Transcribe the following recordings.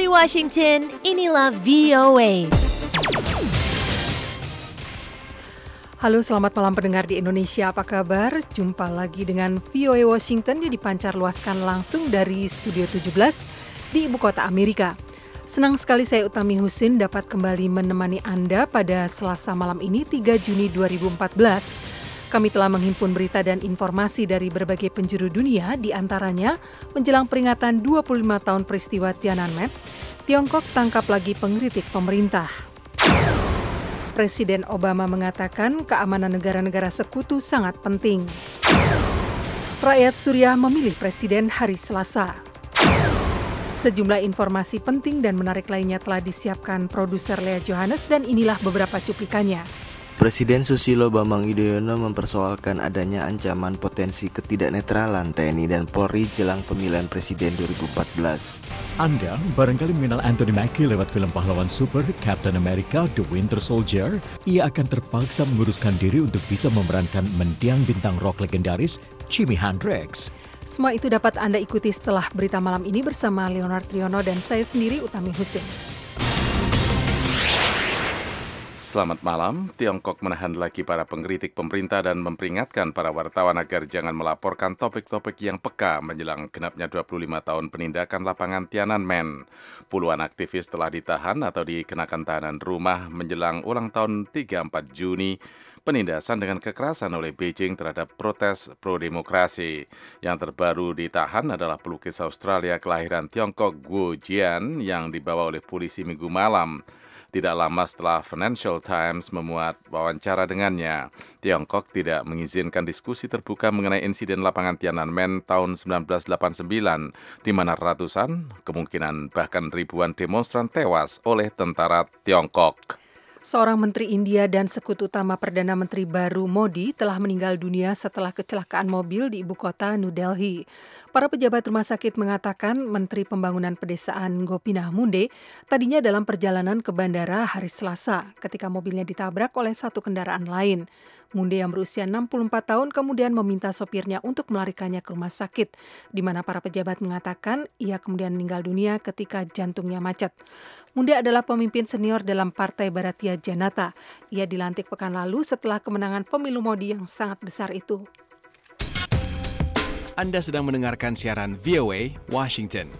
Dari Washington, inilah VOA. Halo, selamat malam pendengar di Indonesia. Apa kabar? Jumpa lagi dengan VOA Washington yang dipancar luaskan langsung dari Studio 17 di Ibu Kota Amerika. Senang sekali saya Utami Husin dapat kembali menemani Anda pada Selasa malam ini 3 Juni 2014. Kami telah menghimpun berita dan informasi dari berbagai penjuru dunia, di antaranya menjelang peringatan 25 tahun peristiwa Tiananmen, Tiongkok tangkap lagi pengkritik pemerintah. Presiden Obama mengatakan keamanan negara-negara sekutu sangat penting. Rakyat Suriah memilih presiden hari Selasa. Sejumlah informasi penting dan menarik lainnya telah disiapkan produser Lea Johannes dan inilah beberapa cuplikannya. Presiden Susilo Bambang Yudhoyono mempersoalkan adanya ancaman potensi ketidaknetralan TNI dan Polri jelang pemilihan presiden 2014. Anda barangkali mengenal Anthony Mackie lewat film pahlawan super Captain America The Winter Soldier. Ia akan terpaksa menguruskan diri untuk bisa memerankan mendiang bintang rock legendaris Jimi Hendrix. Semua itu dapat Anda ikuti setelah berita malam ini bersama Leonard Triono dan saya sendiri Utami Husin. Selamat malam. Tiongkok menahan lagi para pengkritik pemerintah dan memperingatkan para wartawan agar jangan melaporkan topik-topik yang peka menjelang genapnya 25 tahun penindakan lapangan Tiananmen. Puluhan aktivis telah ditahan atau dikenakan tahanan rumah menjelang ulang tahun 3-4 Juni. Penindasan dengan kekerasan oleh Beijing terhadap protes pro-demokrasi. Yang terbaru ditahan adalah pelukis Australia kelahiran Tiongkok Guo Jian yang dibawa oleh polisi Minggu malam. Tidak lama setelah Financial Times memuat wawancara dengannya, Tiongkok tidak mengizinkan diskusi terbuka mengenai insiden lapangan Tiananmen tahun 1989, di mana ratusan, kemungkinan bahkan ribuan demonstran tewas oleh tentara Tiongkok. Seorang menteri India dan sekutu utama Perdana Menteri baru Modi telah meninggal dunia setelah kecelakaan mobil di ibu kota New Delhi. Para pejabat rumah sakit mengatakan Menteri Pembangunan Pedesaan Gopinath Munde tadinya dalam perjalanan ke bandara hari Selasa ketika mobilnya ditabrak oleh satu kendaraan lain. Munde yang berusia 64 tahun kemudian meminta sopirnya untuk melarikannya ke rumah sakit, di mana para pejabat mengatakan ia kemudian meninggal dunia ketika jantungnya macet. Munde adalah pemimpin senior dalam Partai Bharatiya Janata. Ia dilantik pekan lalu setelah kemenangan pemilu Modi yang sangat besar itu. Anda sedang mendengarkan siaran VOA Washington.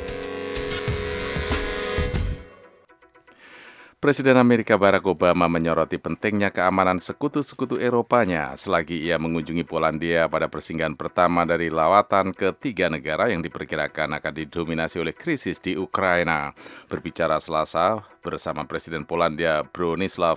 Presiden Amerika Barack Obama menyoroti pentingnya keamanan sekutu-sekutu Eropanya selagi ia mengunjungi Polandia pada persinggahan pertama dari lawatan ke 3 negara yang diperkirakan akan didominasi oleh krisis di Ukraina. Berbicara Selasa bersama Presiden Polandia Bronisław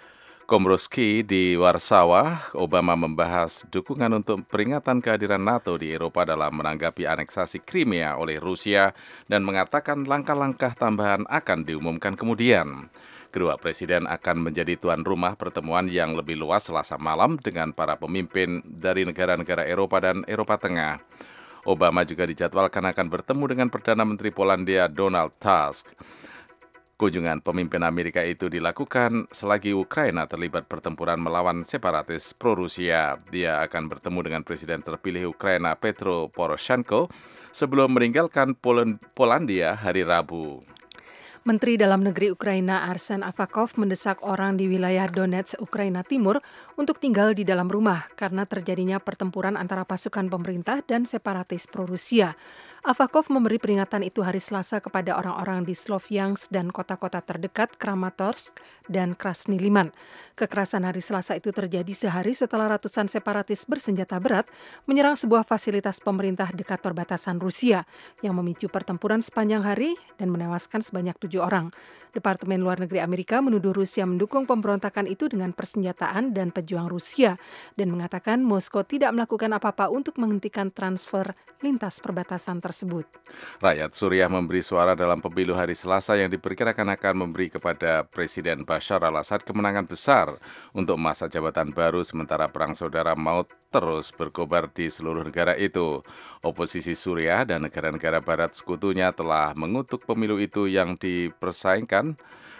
Komorowski di Warsawa, Obama membahas dukungan untuk peringatan kehadiran NATO di Eropa dalam menanggapi aneksasi Crimea oleh Rusia dan mengatakan langkah-langkah tambahan akan diumumkan kemudian. Kedua presiden akan menjadi tuan rumah pertemuan yang lebih luas Selasa malam dengan para pemimpin dari negara-negara Eropa dan Eropa Tengah. Obama juga dijadwalkan akan bertemu dengan Perdana Menteri Polandia Donald Tusk. Kunjungan pemimpin Amerika itu dilakukan selagi Ukraina terlibat pertempuran melawan separatis pro-Rusia. Dia akan bertemu dengan Presiden terpilih Ukraina Petro Poroshenko sebelum meninggalkan Polandia hari Rabu. Menteri Dalam Negeri Ukraina Arsen Avakov mendesak orang di wilayah Donetsk, Ukraina Timur untuk tinggal di dalam rumah karena terjadinya pertempuran antara pasukan pemerintah dan separatis pro-Rusia. Avakov memberi peringatan itu hari Selasa kepada orang-orang di Sloviansk dan kota-kota terdekat Kramatorsk dan Krasny Liman. Kekerasan hari Selasa itu terjadi sehari setelah ratusan separatis bersenjata berat menyerang sebuah fasilitas pemerintah dekat perbatasan Rusia yang memicu pertempuran sepanjang hari dan menewaskan sebanyak 7 orang. Departemen Luar Negeri Amerika menuduh Rusia mendukung pemberontakan itu dengan persenjataan dan pejuang Rusia dan mengatakan Moskow tidak melakukan apa-apa untuk menghentikan transfer lintas perbatasan tersebut. Rakyat Suriah memberi suara dalam pemilu hari Selasa yang diperkirakan akan memberi kepada Presiden Bashar al-Assad kemenangan besar untuk masa jabatan baru sementara perang saudara maut terus berkobar di seluruh negara itu. Oposisi Suriah dan negara-negara barat sekutunya telah mengutuk pemilu itu yang dipersaingkan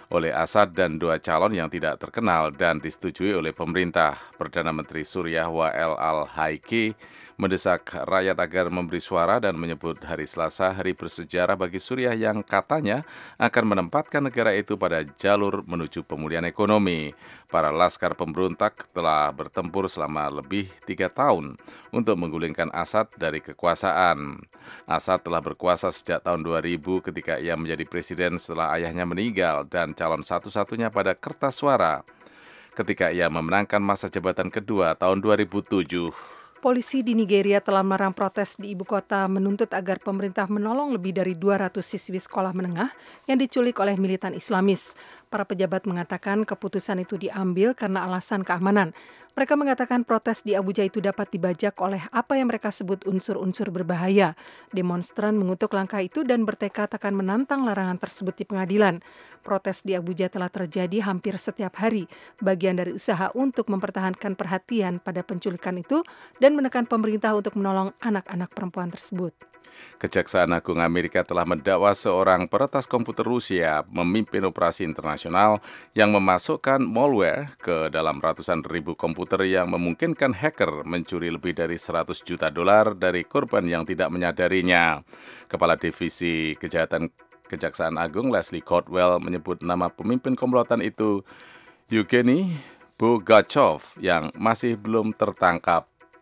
oleh Assad dan 2 calon yang tidak terkenal dan disetujui oleh pemerintah. Perdana Menteri Suriah Wael al-Haiki mendesak rakyat agar memberi suara dan menyebut hari Selasa hari bersejarah bagi Suriah yang katanya akan menempatkan negara itu pada jalur menuju pemulihan ekonomi. Para laskar pemberontak telah bertempur selama lebih 3 tahun untuk menggulingkan Assad dari kekuasaan. Assad telah berkuasa sejak tahun 2000 ketika ia menjadi presiden setelah ayahnya meninggal dan calon satu-satunya pada kertas suara ketika ia memenangkan masa jabatan kedua tahun 2007. Polisi di Nigeria telah melarang protes di ibu kota menuntut agar pemerintah menolong lebih dari 200 siswi sekolah menengah yang diculik oleh militan Islamis. Para pejabat mengatakan keputusan itu diambil karena alasan keamanan. Mereka mengatakan protes di Abuja itu dapat dibajak oleh apa yang mereka sebut unsur-unsur berbahaya. Demonstran mengutuk langkah itu dan bertekad akan menantang larangan tersebut di pengadilan. Protes di Abuja telah terjadi hampir setiap hari, bagian dari usaha untuk mempertahankan perhatian pada penculikan itu dan menekan pemerintah untuk menolong anak-anak perempuan tersebut. Kejaksaan Agung Amerika telah mendakwa seorang peretas komputer Rusia memimpin operasi internasional yang memasukkan malware ke dalam ratusan ribu komputer yang memungkinkan hacker mencuri lebih dari $100 juta dari korban yang tidak menyadarinya. Kepala Divisi Kejahatan Kejaksaan Agung Leslie Caldwell menyebut nama pemimpin komplotan itu Yevgeny Bogachov yang masih belum tertangkap.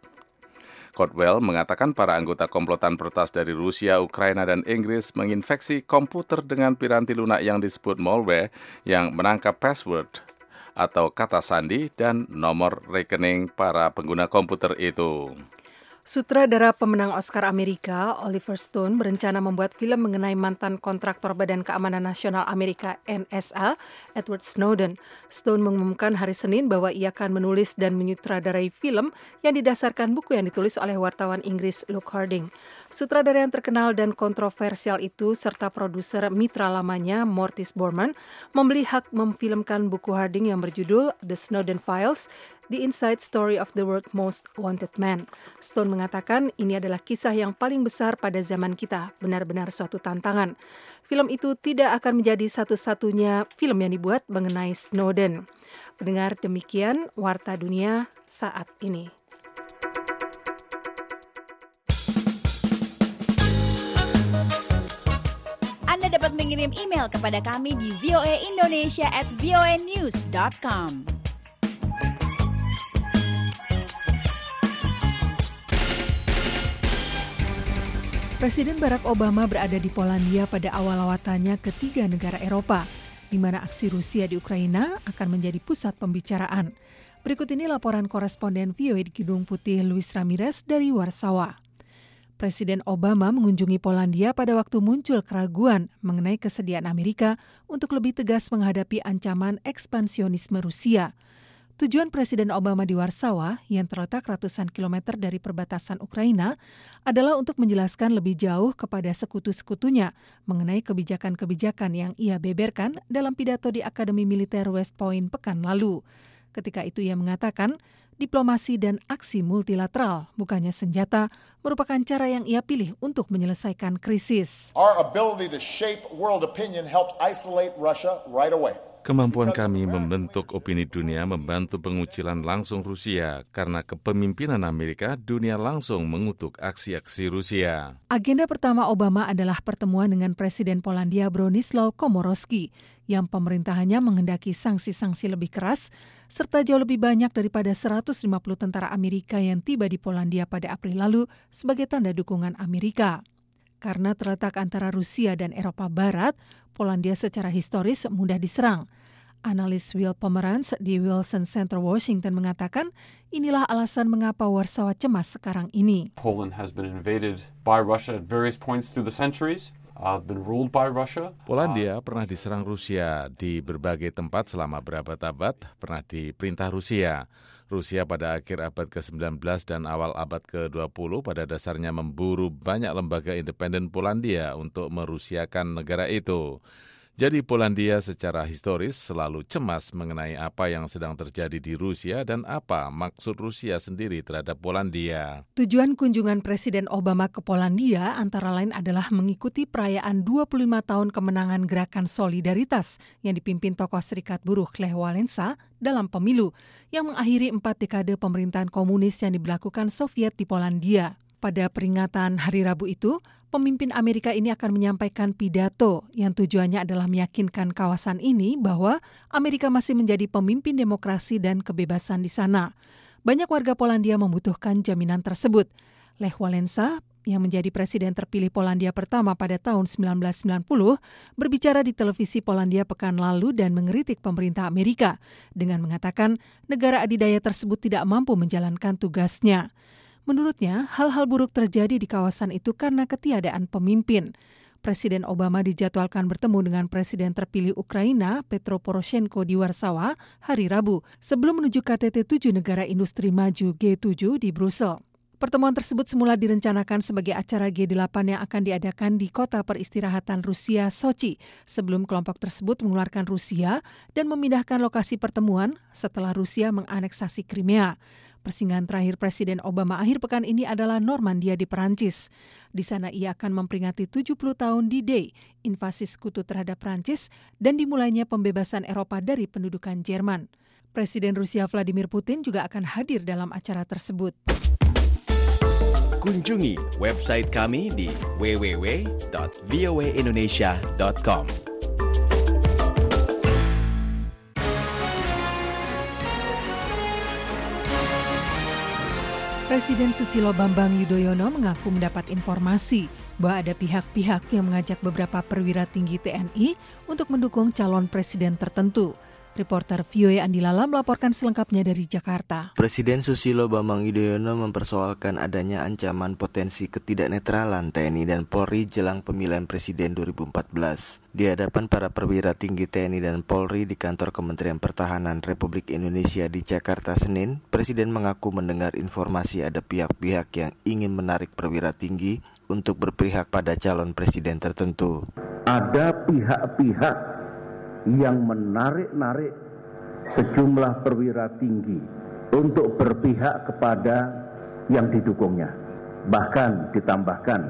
Caldwell mengatakan para anggota komplotan peretas dari Rusia, Ukraina, dan Inggris menginfeksi komputer dengan piranti lunak yang disebut malware yang menangkap password atau kata sandi dan nomor rekening para pengguna komputer itu. Sutradara pemenang Oscar Amerika, Oliver Stone, berencana membuat film mengenai mantan kontraktor Badan Keamanan Nasional Amerika NSA, Edward Snowden. Stone mengumumkan hari Senin bahwa ia akan menulis dan menyutradarai film yang didasarkan buku yang ditulis oleh wartawan Inggris Luke Harding. Sutradara yang terkenal dan kontroversial itu serta produser mitra lamanya Mortis Borman membeli hak memfilmkan buku Harding yang berjudul The Snowden Files, The Inside Story of the World's Most Wanted Man. Stone mengatakan ini adalah kisah yang paling besar pada zaman kita, benar-benar suatu tantangan. Film itu tidak akan menjadi satu-satunya film yang dibuat mengenai Snowden. Pendengar, demikian Warta Dunia saat ini. Anda dapat mengirim email kepada kami di voaindonesia@voanews.com. Presiden Barack Obama berada di Polandia pada awal lawatannya ke 3 negara Eropa, di mana aksi Rusia di Ukraina akan menjadi pusat pembicaraan. Berikut ini laporan koresponden VOA di Gedung Putih Luis Ramirez dari Warsawa. Presiden Obama mengunjungi Polandia pada waktu muncul keraguan mengenai kesediaan Amerika untuk lebih tegas menghadapi ancaman ekspansionisme Rusia. Tujuan Presiden Obama di Warsawa, yang terletak ratusan kilometer dari perbatasan Ukraina, adalah untuk menjelaskan lebih jauh kepada sekutu-sekutunya mengenai kebijakan-kebijakan yang ia beberkan dalam pidato di Akademi Militer West Point pekan lalu. Ketika itu ia mengatakan, diplomasi dan aksi multilateral, bukannya senjata, merupakan cara yang ia pilih untuk menyelesaikan krisis. Our ability to shape world opinion helped isolate Russia right away. Kemampuan kami membentuk opini dunia membantu pengucilan langsung Rusia. Karena kepemimpinan Amerika, dunia langsung mengutuk aksi-aksi Rusia. Agenda pertama Obama adalah pertemuan dengan Presiden Polandia Bronisław Komorowski, yang pemerintahannya menghendaki sanksi-sanksi lebih keras, serta jauh lebih banyak daripada 150 tentara Amerika yang tiba di Polandia pada April lalu sebagai tanda dukungan Amerika. Karena terletak antara Rusia dan Eropa Barat, Polandia secara historis mudah diserang. Analis Will Pomeranz di Wilson Center Washington mengatakan, inilah alasan mengapa Warsawa cemas sekarang ini. Poland has been invaded by Russia at various points through the centuries. Been ruled by Russia. Polandia pernah diserang Rusia di berbagai tempat selama berabad-abad, pernah diperintah Rusia. Rusia pada akhir abad ke-19 dan awal abad ke-20 pada dasarnya memburu banyak lembaga independen Polandia untuk merusiakan negara itu. Jadi Polandia secara historis selalu cemas mengenai apa yang sedang terjadi di Rusia dan apa maksud Rusia sendiri terhadap Polandia. Tujuan kunjungan Presiden Obama ke Polandia antara lain adalah mengikuti perayaan 25 tahun kemenangan Gerakan Solidaritas yang dipimpin tokoh Serikat Buruh Lech Wałęsa dalam pemilu yang mengakhiri 4 dekade pemerintahan komunis yang diberlakukan Soviet di Polandia. Pada peringatan Hari Rabu itu, pemimpin Amerika ini akan menyampaikan pidato yang tujuannya adalah meyakinkan kawasan ini bahwa Amerika masih menjadi pemimpin demokrasi dan kebebasan di sana. Banyak warga Polandia membutuhkan jaminan tersebut. Lech Wałęsa, yang menjadi presiden terpilih Polandia pertama pada tahun 1990, berbicara di televisi Polandia pekan lalu dan mengkritik pemerintah Amerika dengan mengatakan negara adidaya tersebut tidak mampu menjalankan tugasnya. Menurutnya, hal-hal buruk terjadi di kawasan itu karena ketiadaan pemimpin. Presiden Obama dijadwalkan bertemu dengan Presiden terpilih Ukraina, Petro Poroshenko di Warsawa, hari Rabu, sebelum menuju KTT 7 negara industri maju G7 di Brussel. Pertemuan tersebut semula direncanakan sebagai acara G8 yang akan diadakan di kota peristirahatan Rusia, Sochi, sebelum kelompok tersebut mengeluarkan Rusia dan memindahkan lokasi pertemuan setelah Rusia menganeksasi Crimea. Persinggahan terakhir Presiden Obama akhir pekan ini adalah Normandia di Perancis. Di sana ia akan memperingati 70 tahun D-Day, invasi sekutu terhadap Perancis, dan dimulainya pembebasan Eropa dari pendudukan Jerman. Presiden Rusia Vladimir Putin juga akan hadir dalam acara tersebut. Kunjungi website kami di www.voaindonesia.com. Presiden Susilo Bambang Yudhoyono mengaku mendapat informasi bahwa ada pihak-pihak yang mengajak beberapa perwira tinggi TNI untuk mendukung calon presiden tertentu. Reporter VOA Andi Lala melaporkan selengkapnya dari Jakarta. Presiden Susilo Bambang Yudhoyono mempersoalkan adanya ancaman potensi ketidaknetralan TNI dan Polri jelang pemilihan presiden 2014. Di hadapan para perwira tinggi TNI dan Polri di kantor Kementerian Pertahanan Republik Indonesia di Jakarta Senin, Presiden mengaku mendengar informasi ada pihak-pihak yang ingin menarik perwira tinggi untuk berpihak pada calon presiden tertentu. Ada pihak-pihak yang menarik-narik sejumlah perwira tinggi untuk berpihak kepada yang didukungnya. Bahkan ditambahkan,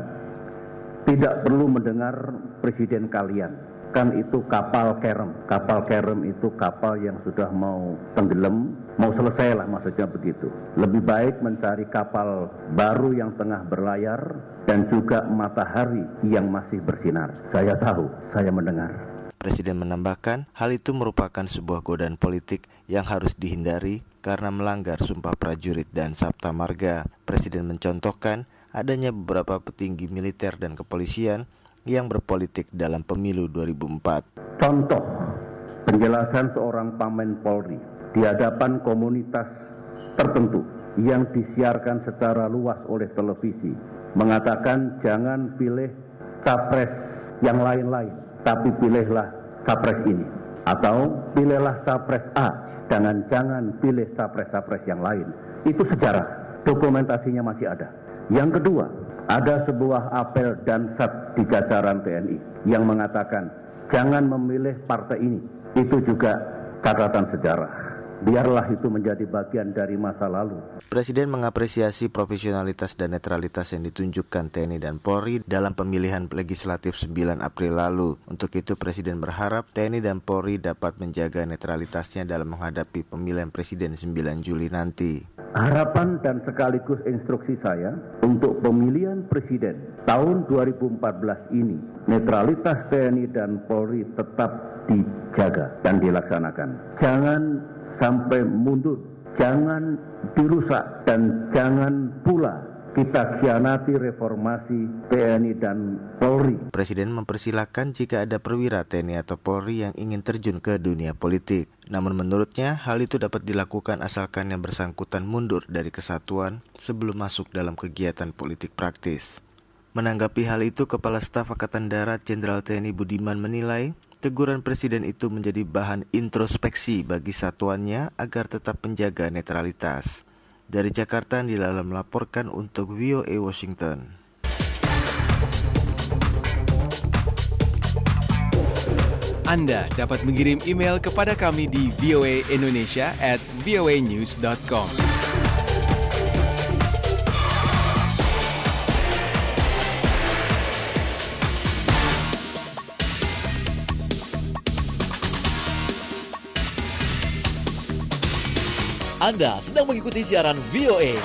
tidak perlu mendengar presiden kalian, kan itu kapal kerem. Kapal kerem itu kapal yang sudah mau tenggelam, mau selesai lah maksudnya begitu. Lebih baik mencari kapal baru yang tengah berlayar dan juga matahari yang masih bersinar. Saya tahu, saya mendengar. Presiden menambahkan, hal itu merupakan sebuah godaan politik yang harus dihindari karena melanggar Sumpah Prajurit dan Sabta Marga. Presiden mencontohkan adanya beberapa petinggi militer dan kepolisian yang berpolitik dalam pemilu 2004. Contoh, penjelasan seorang Pamen Polri di hadapan komunitas tertentu yang disiarkan secara luas oleh televisi, mengatakan jangan pilih capres yang lain-lain, tapi pilihlah capres ini. Atau pilihlah capres A, jangan pilih capres-capres yang lain. Itu sejarah, dokumentasinya masih ada. Yang kedua, ada sebuah apel Dansat di jajaran TNI yang mengatakan jangan memilih partai ini. Itu juga catatan sejarah. Biarlah itu menjadi bagian dari masa lalu. Presiden mengapresiasi profesionalitas dan netralitas yang ditunjukkan TNI dan Polri dalam pemilihan legislatif 9 April lalu. Untuk itu Presiden berharap TNI dan Polri dapat menjaga netralitasnya dalam menghadapi pemilihan presiden 9 Juli nanti. Harapan dan sekaligus instruksi saya untuk pemilihan presiden tahun 2014 ini, netralitas TNI dan Polri tetap dijaga dan dilaksanakan. Jangan sampai mundur, jangan dirusak, dan jangan pula kita khianati reformasi TNI dan Polri. Presiden mempersilahkan jika ada perwira TNI atau Polri yang ingin terjun ke dunia politik. Namun menurutnya hal itu dapat dilakukan asalkan yang bersangkutan mundur dari kesatuan sebelum masuk dalam kegiatan politik praktis. Menanggapi hal itu, Kepala Staf Angkatan Darat Jenderal TNI Budiman menilai teguran Presiden itu menjadi bahan introspeksi bagi satuannya agar tetap menjaga netralitas. Dari Jakarta, Andi Lala melaporkan untuk VOA Washington. Anda dapat mengirim email kepada kami di voaindonesia@voanews.com. Anda sedang mengikuti siaran VOA.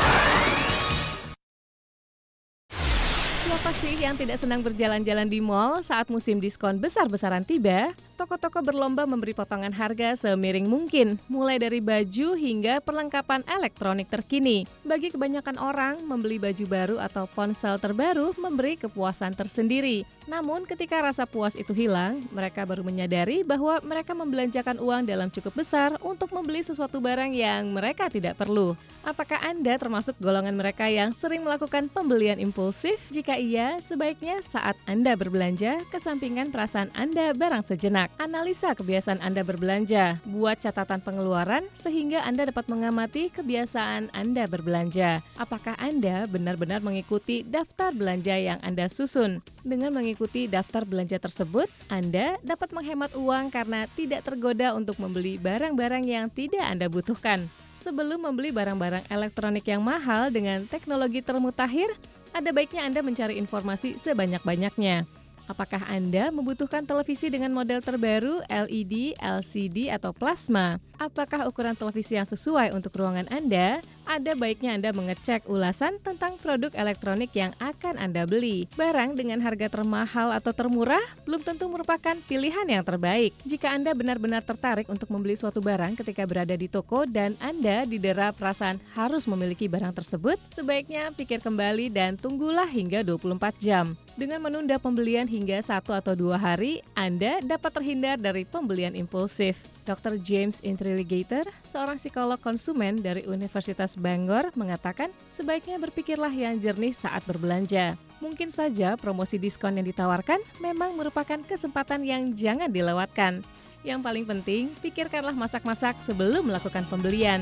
Siapa sih yang tidak senang berjalan-jalan di mal saat musim diskon besar-besaran tiba? Toko-toko berlomba memberi potongan harga semiring mungkin, mulai dari baju hingga perlengkapan elektronik terkini. Bagi kebanyakan orang, membeli baju baru atau ponsel terbaru memberi kepuasan tersendiri. Namun ketika rasa puas itu hilang, mereka baru menyadari bahwa mereka membelanjakan uang dalam cukup besar untuk membeli sesuatu barang yang mereka tidak perlu. Apakah Anda termasuk golongan mereka yang sering melakukan pembelian impulsif? Jika iya, sebaiknya saat Anda berbelanja, kesampingkan perasaan Anda barang sejenak. Analisa kebiasaan Anda berbelanja. Buat catatan pengeluaran sehingga Anda dapat mengamati kebiasaan Anda berbelanja. Apakah Anda benar-benar mengikuti daftar belanja yang Anda susun? Dengan mengikuti daftar belanja tersebut, Anda dapat menghemat uang karena tidak tergoda untuk membeli barang-barang yang tidak Anda butuhkan. Sebelum membeli barang-barang elektronik yang mahal dengan teknologi termutakhir, ada baiknya Anda mencari informasi sebanyak-banyaknya. Apakah Anda membutuhkan televisi dengan model terbaru, LED, LCD, atau plasma? Apakah ukuran televisi yang sesuai untuk ruangan Anda? Ada baiknya Anda mengecek ulasan tentang produk elektronik yang akan Anda beli. Barang dengan harga termahal atau termurah belum tentu merupakan pilihan yang terbaik. Jika Anda benar-benar tertarik untuk membeli suatu barang ketika berada di toko dan Anda didera perasaan harus memiliki barang tersebut, sebaiknya pikir kembali dan tunggulah hingga 24 jam. Dengan menunda pembelian hingga 1 atau 2 hari, Anda dapat terhindar dari pembelian impulsif. Dr. James Intriligator, seorang psikolog konsumen dari Universitas Bangor, mengatakan sebaiknya berpikirlah yang jernih saat berbelanja. Mungkin saja promosi diskon yang ditawarkan memang merupakan kesempatan yang jangan dilewatkan. Yang paling penting, pikirkanlah masak-masak sebelum melakukan pembelian.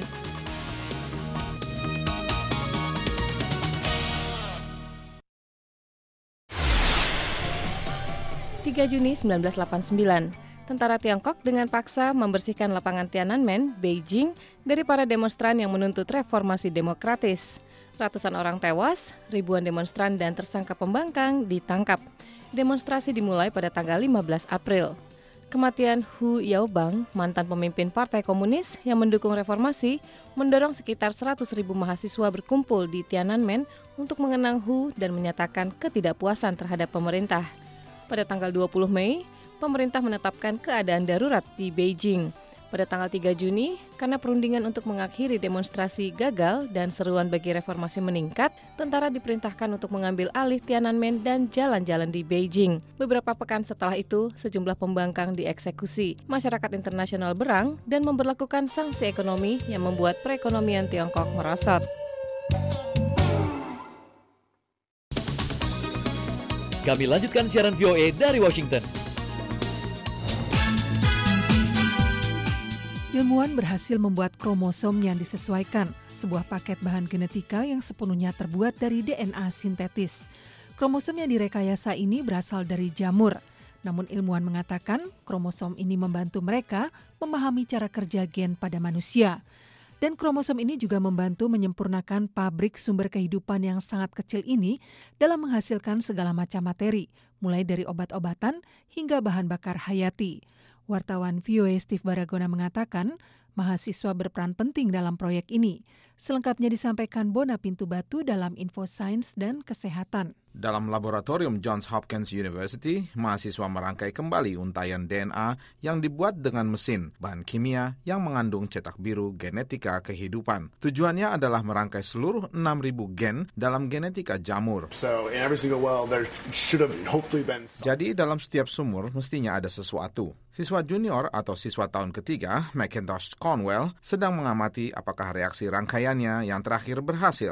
3 Juni 1989, tentara Tiongkok dengan paksa membersihkan lapangan Tiananmen, Beijing, dari para demonstran yang menuntut reformasi demokratis. Ratusan orang tewas, ribuan demonstran dan tersangka pembangkang ditangkap. Demonstrasi dimulai pada tanggal 15 April. Kematian Hu Yaobang, mantan pemimpin Partai Komunis yang mendukung reformasi, mendorong sekitar 100.000 mahasiswa berkumpul di Tiananmen untuk mengenang Hu dan menyatakan ketidakpuasan terhadap pemerintah. Pada tanggal 20 Mei, pemerintah menetapkan keadaan darurat di Beijing. Pada tanggal 3 Juni, karena perundingan untuk mengakhiri demonstrasi gagal dan seruan bagi reformasi meningkat, tentara diperintahkan untuk mengambil alih Tiananmen dan jalan-jalan di Beijing. Beberapa pekan setelah itu, sejumlah pembangkang dieksekusi. Masyarakat internasional berang dan memberlakukan sanksi ekonomi yang membuat perekonomian Tiongkok merosot. Kami lanjutkan siaran VOA dari Washington. Ilmuwan berhasil membuat kromosom yang disesuaikan, sebuah paket bahan genetika yang sepenuhnya terbuat dari DNA sintetis. Kromosom yang direkayasa ini berasal dari jamur. Namun ilmuwan mengatakan kromosom ini membantu mereka memahami cara kerja gen pada manusia. Dan kromosom ini juga membantu menyempurnakan pabrik sumber kehidupan yang sangat kecil ini dalam menghasilkan segala macam materi, mulai dari obat-obatan hingga bahan bakar hayati. Wartawan VOA Steve Baragona mengatakan, mahasiswa berperan penting dalam proyek ini. Selengkapnya disampaikan Bona Pintu Batu dalam Info Sains dan Kesehatan. Dalam laboratorium Johns Hopkins University, mahasiswa merangkai kembali untaian DNA yang dibuat dengan mesin, bahan kimia yang mengandung cetak biru genetika kehidupan. Tujuannya adalah merangkai seluruh 6.000 gen dalam genetika jamur. Jadi dalam setiap sumur mestinya ada sesuatu. Siswa junior atau siswa tahun ketiga, Macintosh Cornwell, sedang mengamati apakah reaksi rangkaiannya yang terakhir berhasil.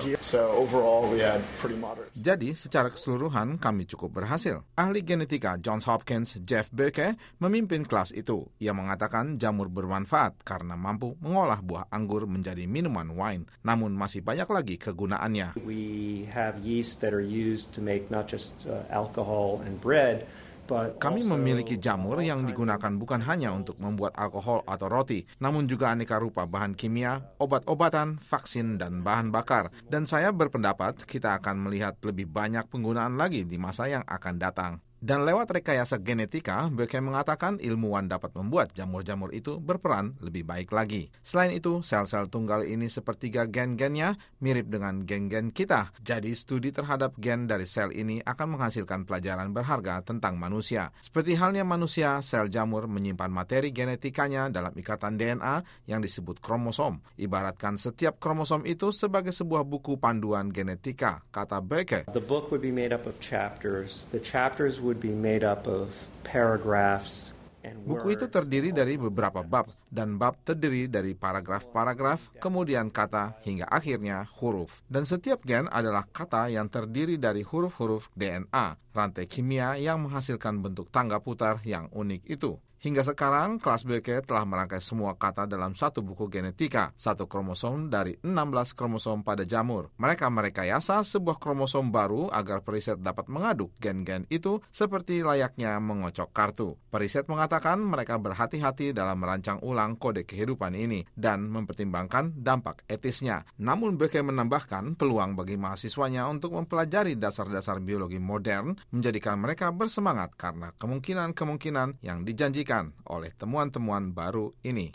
Jadi secara keseluruhan kami cukup berhasil. Ahli genetika Johns Hopkins Jeff Burke memimpin kelas itu. Ia mengatakan jamur bermanfaat karena mampu mengolah buah anggur menjadi minuman wine. Namun masih banyak lagi kegunaannya. We have yeast that are used to make not just alcohol and bread, Kami memiliki jamur yang digunakan bukan hanya untuk membuat alkohol atau roti, namun juga aneka rupa bahan kimia, obat-obatan, vaksin, dan bahan bakar. Dan saya berpendapat kita akan melihat lebih banyak penggunaan lagi di masa yang akan datang. Dan lewat rekayasa genetika, Beke mengatakan ilmuwan dapat membuat jamur-jamur itu berperan lebih baik lagi. Selain itu, sel-sel tunggal ini sepertiga gen-gennya mirip dengan gen-gen kita. Jadi studi terhadap gen dari sel ini akan menghasilkan pelajaran berharga tentang manusia. Seperti halnya manusia, sel jamur menyimpan materi genetikanya dalam ikatan DNA yang disebut kromosom. Ibaratkan setiap kromosom itu sebagai sebuah buku panduan genetika, kata Beke. The book would be made up of chapters. The chapters would be made up of paragraphs and words. Buku itu terdiri dari beberapa bab, dan bab terdiri dari paragraf-paragraf, kemudian kata, hingga akhirnya huruf. Dan setiap gen adalah kata yang terdiri dari huruf-huruf DNA, rantai kimia yang menghasilkan bentuk tangga putar yang unik itu. Hingga sekarang, kelas Beke telah merangkai semua kata dalam satu buku genetika, satu kromosom dari 16 kromosom pada jamur. Mereka merekayasa sebuah kromosom baru agar periset dapat mengaduk gen-gen itu seperti layaknya mengocok kartu. Periset mengatakan mereka berhati-hati dalam merancang ulang kode kehidupan ini dan mempertimbangkan dampak etisnya. Namun Beke menambahkan peluang bagi mahasiswanya untuk mempelajari dasar-dasar biologi modern menjadikan mereka bersemangat karena kemungkinan-kemungkinan yang dijanjikan oleh temuan-temuan baru ini.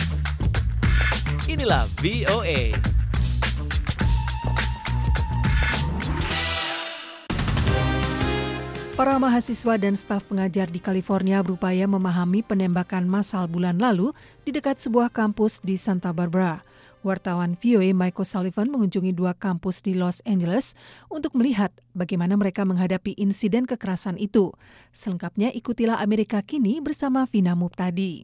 Inilah VOA. Para mahasiswa dan staf pengajar di California berupaya memahami penembakan massal bulan lalu di dekat sebuah kampus di Santa Barbara. Wartawan VOA Mike O'Sullivan mengunjungi 2 kampus di Los Angeles untuk melihat bagaimana mereka menghadapi insiden kekerasan itu. Selengkapnya ikutilah Amerika Kini bersama Vina Muptadi.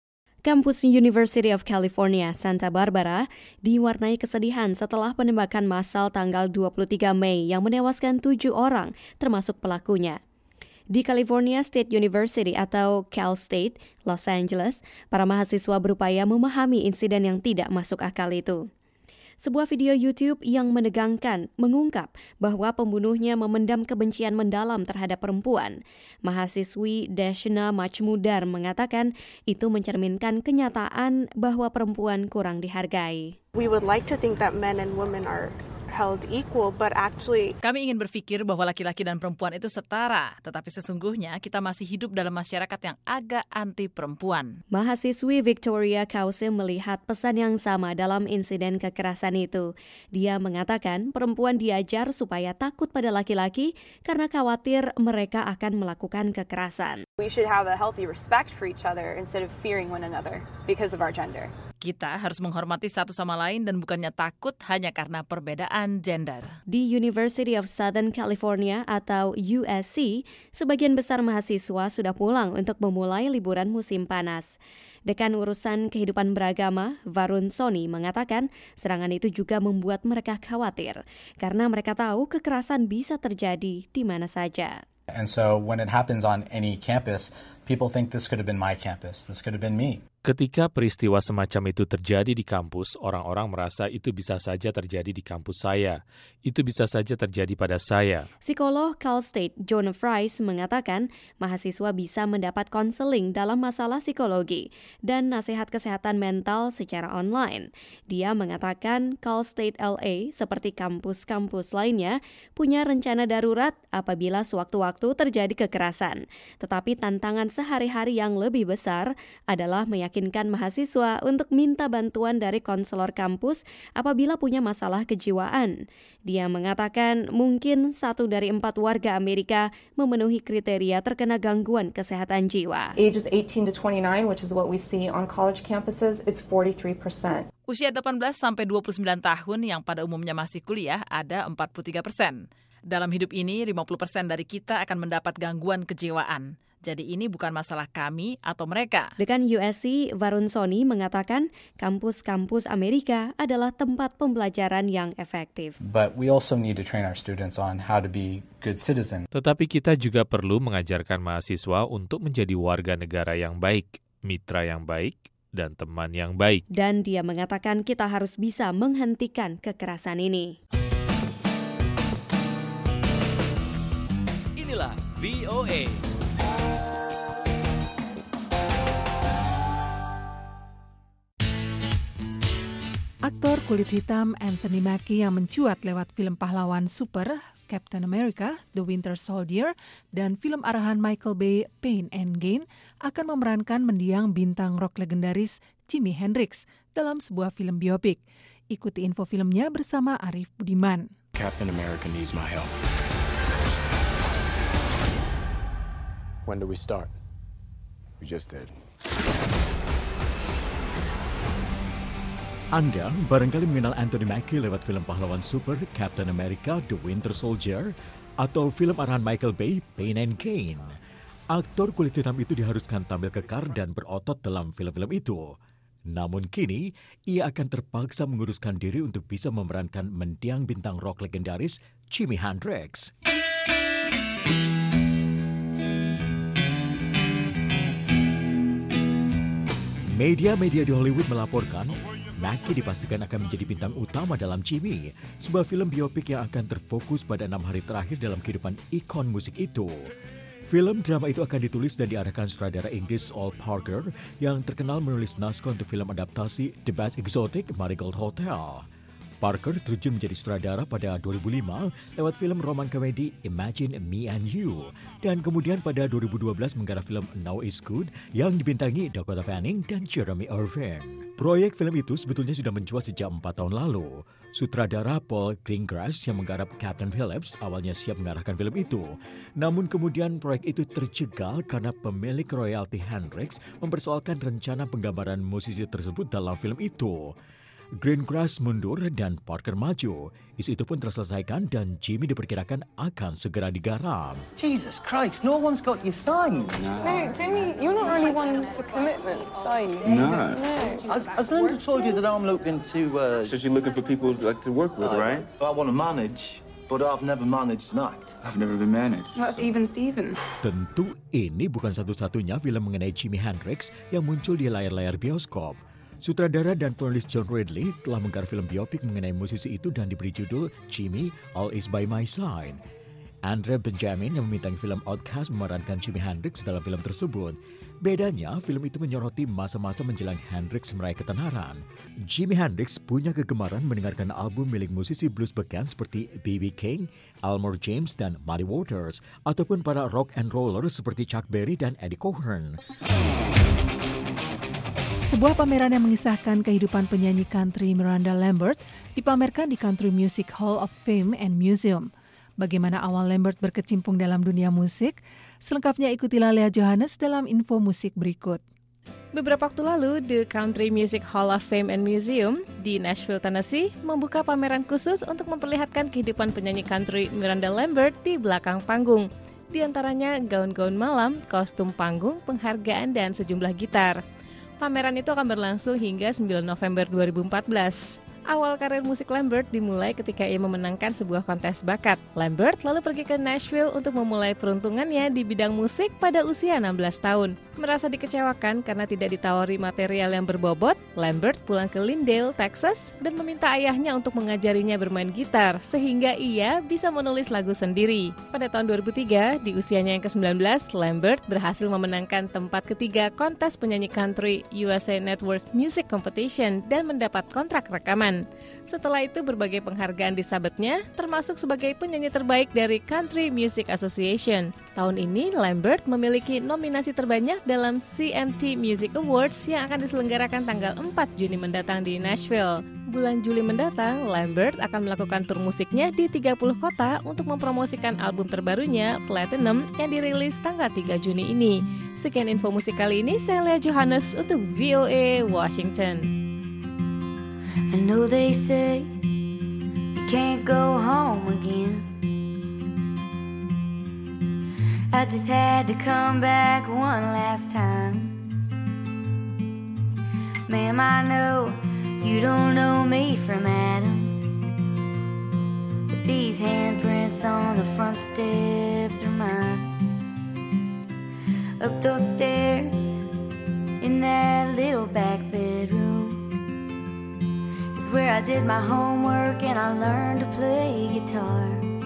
Kampus University of California, Santa Barbara, diwarnai kesedihan setelah penembakan massal tanggal 23 Mei yang menewaskan 7 orang, termasuk pelakunya. Di California State University atau Cal State, Los Angeles, para mahasiswa berupaya memahami insiden yang tidak masuk akal itu. Sebuah video YouTube yang menegangkan mengungkap bahwa pembunuhnya memendam kebencian mendalam terhadap perempuan. Mahasiswi Deshna Majmudar mengatakan itu mencerminkan kenyataan bahwa perempuan kurang dihargai. We would like to think that men and women are held equal, but actually kami ingin berpikir bahwa laki-laki dan perempuan itu setara, tetapi sesungguhnya kita masih hidup dalam masyarakat yang agak anti perempuan. Mahasiswi Victoria Kause melihat pesan yang sama dalam insiden kekerasan itu. Dia mengatakan perempuan diajar supaya takut pada laki-laki karena khawatir mereka akan melakukan kekerasan. We should have a healthy respect for each other instead of fearing one another because of our gender. Kita harus menghormati satu sama lain dan bukannya takut hanya karena perbedaan gender. Di University of Southern California atau USC, sebagian besar mahasiswa sudah pulang untuk memulai liburan musim panas. Dekan urusan kehidupan beragama, Varun Soni, mengatakan serangan itu juga membuat mereka khawatir karena mereka tahu kekerasan bisa terjadi di mana saja. And so when it happens on any campus, people think this could have been my campus, this could have been me. Ketika peristiwa semacam itu terjadi di kampus, orang-orang merasa itu bisa saja terjadi di kampus saya. Itu bisa saja terjadi pada saya. Psikolog Cal State Jonah Fries mengatakan mahasiswa bisa mendapat konseling dalam masalah psikologi dan nasihat kesehatan mental secara online. Dia mengatakan Cal State LA seperti kampus-kampus lainnya punya rencana darurat apabila sewaktu-waktu terjadi kekerasan. Tetapi tantangan sehari-hari yang lebih besar adalah meyakinkan mahasiswa untuk minta bantuan dari konselor kampus apabila punya masalah kejiwaan. Dia mengatakan mungkin 1 dari 4 warga Amerika memenuhi kriteria terkena gangguan kesehatan jiwa. Ages 18 to 29, which is what we see on college campuses, it's 43%. Usia 18 sampai 29 tahun yang pada umumnya masih kuliah ada 43%. Dalam hidup ini, 50% dari kita akan mendapat gangguan kejiwaan. Jadi ini bukan masalah kami atau mereka. Dekan USC, Varun Soni mengatakan kampus-kampus Amerika adalah tempat pembelajaran yang efektif. But we also need to train our students on how to be good citizens. Tetapi kita juga perlu mengajarkan mahasiswa untuk menjadi warga negara yang baik, mitra yang baik, dan teman yang baik. Dan dia mengatakan kita harus bisa menghentikan kekerasan ini. Inilah VOA. kulit hitam Anthony Mackie yang mencuat lewat film pahlawan super Captain America, The Winter Soldier, dan film arahan Michael Bay, Pain and Gain akan memerankan mendiang bintang rock legendaris Jimi Hendrix dalam sebuah film biopik. Ikuti info filmnya bersama Arif Budiman. Captain America needs my help. When do we start? We just did. Anda barangkali mengenal Anthony Mackie lewat film pahlawan super Captain America, The Winter Soldier, atau film arahan Michael Bay, Pain and Gain. Aktor kulit hitam itu diharuskan tampil kekar dan berotot dalam film-film itu. Namun kini, ia akan terpaksa menguruskan diri untuk bisa memerankan mendiang bintang rock legendaris Jimi Hendrix. Media-media di Hollywood melaporkan Mackie dipastikan akan menjadi bintang utama dalam Jimi, sebuah film biopik yang akan terfokus pada 6 hari terakhir dalam kehidupan ikon musik itu. Film drama itu akan ditulis dan diarahkan sutradara Inggris Ol Parker yang terkenal menulis naskah untuk film adaptasi The Best Exotic Marigold Hotel. Parker terjun menjadi sutradara pada 2005 lewat film roman komedi Imagine Me and You, dan kemudian pada 2012 menggarap film Now Is Good yang dibintangi Dakota Fanning dan Jeremy Irvin. Proyek film itu sebetulnya sudah mencuat sejak 4 tahun lalu. Sutradara Paul Greengrass yang menggarap Captain Phillips awalnya siap mengarahkan film itu. Namun kemudian proyek itu tercegal karena pemilik royalti Hendrix mempersoalkan rencana penggambaran musisi tersebut dalam film itu. Greengrass mundur dan Parker maju. Isu itu pun terselesaikan dan Jimi diperkirakan akan segera digarap. Jesus Christ, no one's got your sign. No, Jimmy, you're not really one for commitments, are you? No. Has Linda told you that I'm looking to... So you're looking for people like to work with, right? I want to manage, but I've never managed an act. I've never been managed. That's even Steven. Tentu ini bukan satu-satunya film mengenai Jimi Hendrix yang muncul di layar-layar bioskop. Sutradara dan penulis John Ridley telah menggarap film biopik mengenai musisi itu dan diberi judul Jimmy, All Is By My Side. Andre Benjamin yang membintangi film Outcast memerankan Jimi Hendrix dalam film tersebut. Bedanya, film itu menyoroti masa-masa menjelang Hendrix meraih ketenaran. Jimi Hendrix punya kegemaran mendengarkan album milik musisi blues beken seperti B.B. King, Elmore James, dan Muddy Waters, ataupun para rock and roller seperti Chuck Berry dan Eddie Cochran. Sebuah pameran yang mengisahkan kehidupan penyanyi country Miranda Lambert dipamerkan di Country Music Hall of Fame and Museum. Bagaimana awal Lambert berkecimpung dalam dunia musik? Selengkapnya ikutilah Lea Johannes dalam info musik berikut. Beberapa waktu lalu, The Country Music Hall of Fame and Museum di Nashville, Tennessee membuka pameran khusus untuk memperlihatkan kehidupan penyanyi country Miranda Lambert di belakang panggung. Di antaranya gaun-gaun malam, kostum panggung, penghargaan, dan sejumlah gitar. Pameran itu akan berlangsung hingga 9 November 2014. Awal karir musik Lambert dimulai ketika ia memenangkan sebuah kontes bakat. Lambert lalu pergi ke Nashville untuk memulai peruntungannya di bidang musik pada usia 16 tahun. Merasa dikecewakan karena tidak ditawari material yang berbobot, Lambert pulang ke Lindale, Texas, dan meminta ayahnya untuk mengajarinya bermain gitar, sehingga ia bisa menulis lagu sendiri. Pada tahun 2003, di usianya yang ke-19, Lambert berhasil memenangkan tempat ketiga kontes penyanyi country USA Network Music Competition dan mendapat kontrak rekaman. Setelah itu berbagai penghargaan disabetnya, termasuk sebagai penyanyi terbaik dari Country Music Association. Tahun ini Lambert memiliki nominasi terbanyak dalam CMT Music Awards yang akan diselenggarakan tanggal 4 Juni mendatang di Nashville. Bulan Juli mendatang, Lambert akan melakukan tur musiknya di 30 kota untuk mempromosikan album terbarunya, Platinum, yang dirilis tanggal 3 Juni ini. Sekian info musik kali ini, saya Lea Johannes untuk VOA Washington. I know they say you can't go home again. I just had to come back one last time. Ma'am, I know you don't know me from Adam, but these handprints on the front steps are mine. Up those stairs in that little back bedroom where I did my homework and I learned to play guitar.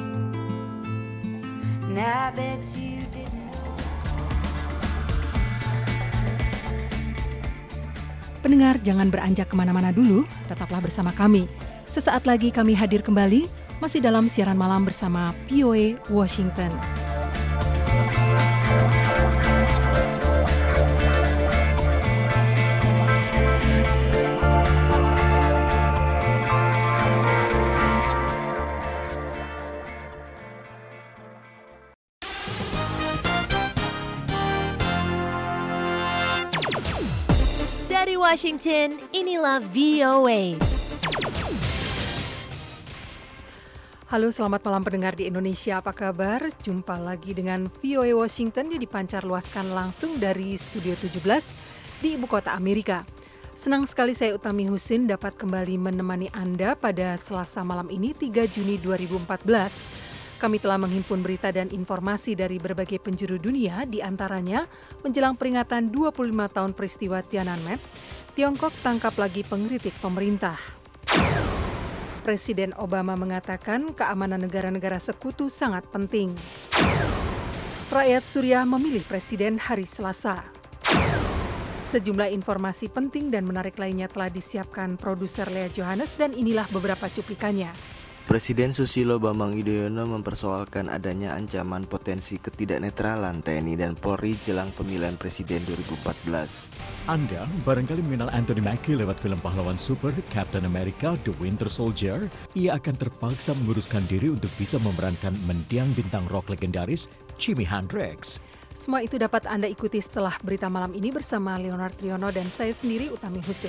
And I bet you didn't know. Pendengar, jangan beranjak kemana-mana dulu, tetaplah bersama kami. Sesaat lagi kami hadir kembali, masih dalam siaran malam bersama VOA Washington. Dari Washington, inilah VOA. Halo, selamat malam pendengar di Indonesia, apa kabar? Jumpa lagi dengan VOA Washington yang dipancar luaskan langsung dari Studio 17 di Ibu Kota Amerika. Senang sekali saya Utami Husin dapat kembali menemani Anda pada Selasa malam ini 3 Juni 2014. Kami telah menghimpun berita dan informasi dari berbagai penjuru dunia, di antaranya menjelang peringatan 25 tahun peristiwa Tiananmen, Tiongkok tangkap lagi pengkritik pemerintah. Presiden Obama mengatakan keamanan negara-negara sekutu sangat penting. Rakyat Suriah memilih presiden hari Selasa. Sejumlah informasi penting dan menarik lainnya telah disiapkan produser Lea Johannes dan inilah beberapa cuplikannya. Presiden Susilo Bambang Yudhoyono mempersoalkan adanya ancaman potensi ketidaknetralan TNI dan Polri jelang pemilihan presiden 2014. Anda barangkali mengenal Anthony Mackie lewat film pahlawan super Captain America The Winter Soldier. Ia akan terpaksa menguruskan diri untuk bisa memerankan mendiang bintang rock legendaris Jimi Hendrix. Semua itu dapat Anda ikuti setelah berita malam ini bersama Leonard Triono dan saya sendiri Utami Husin.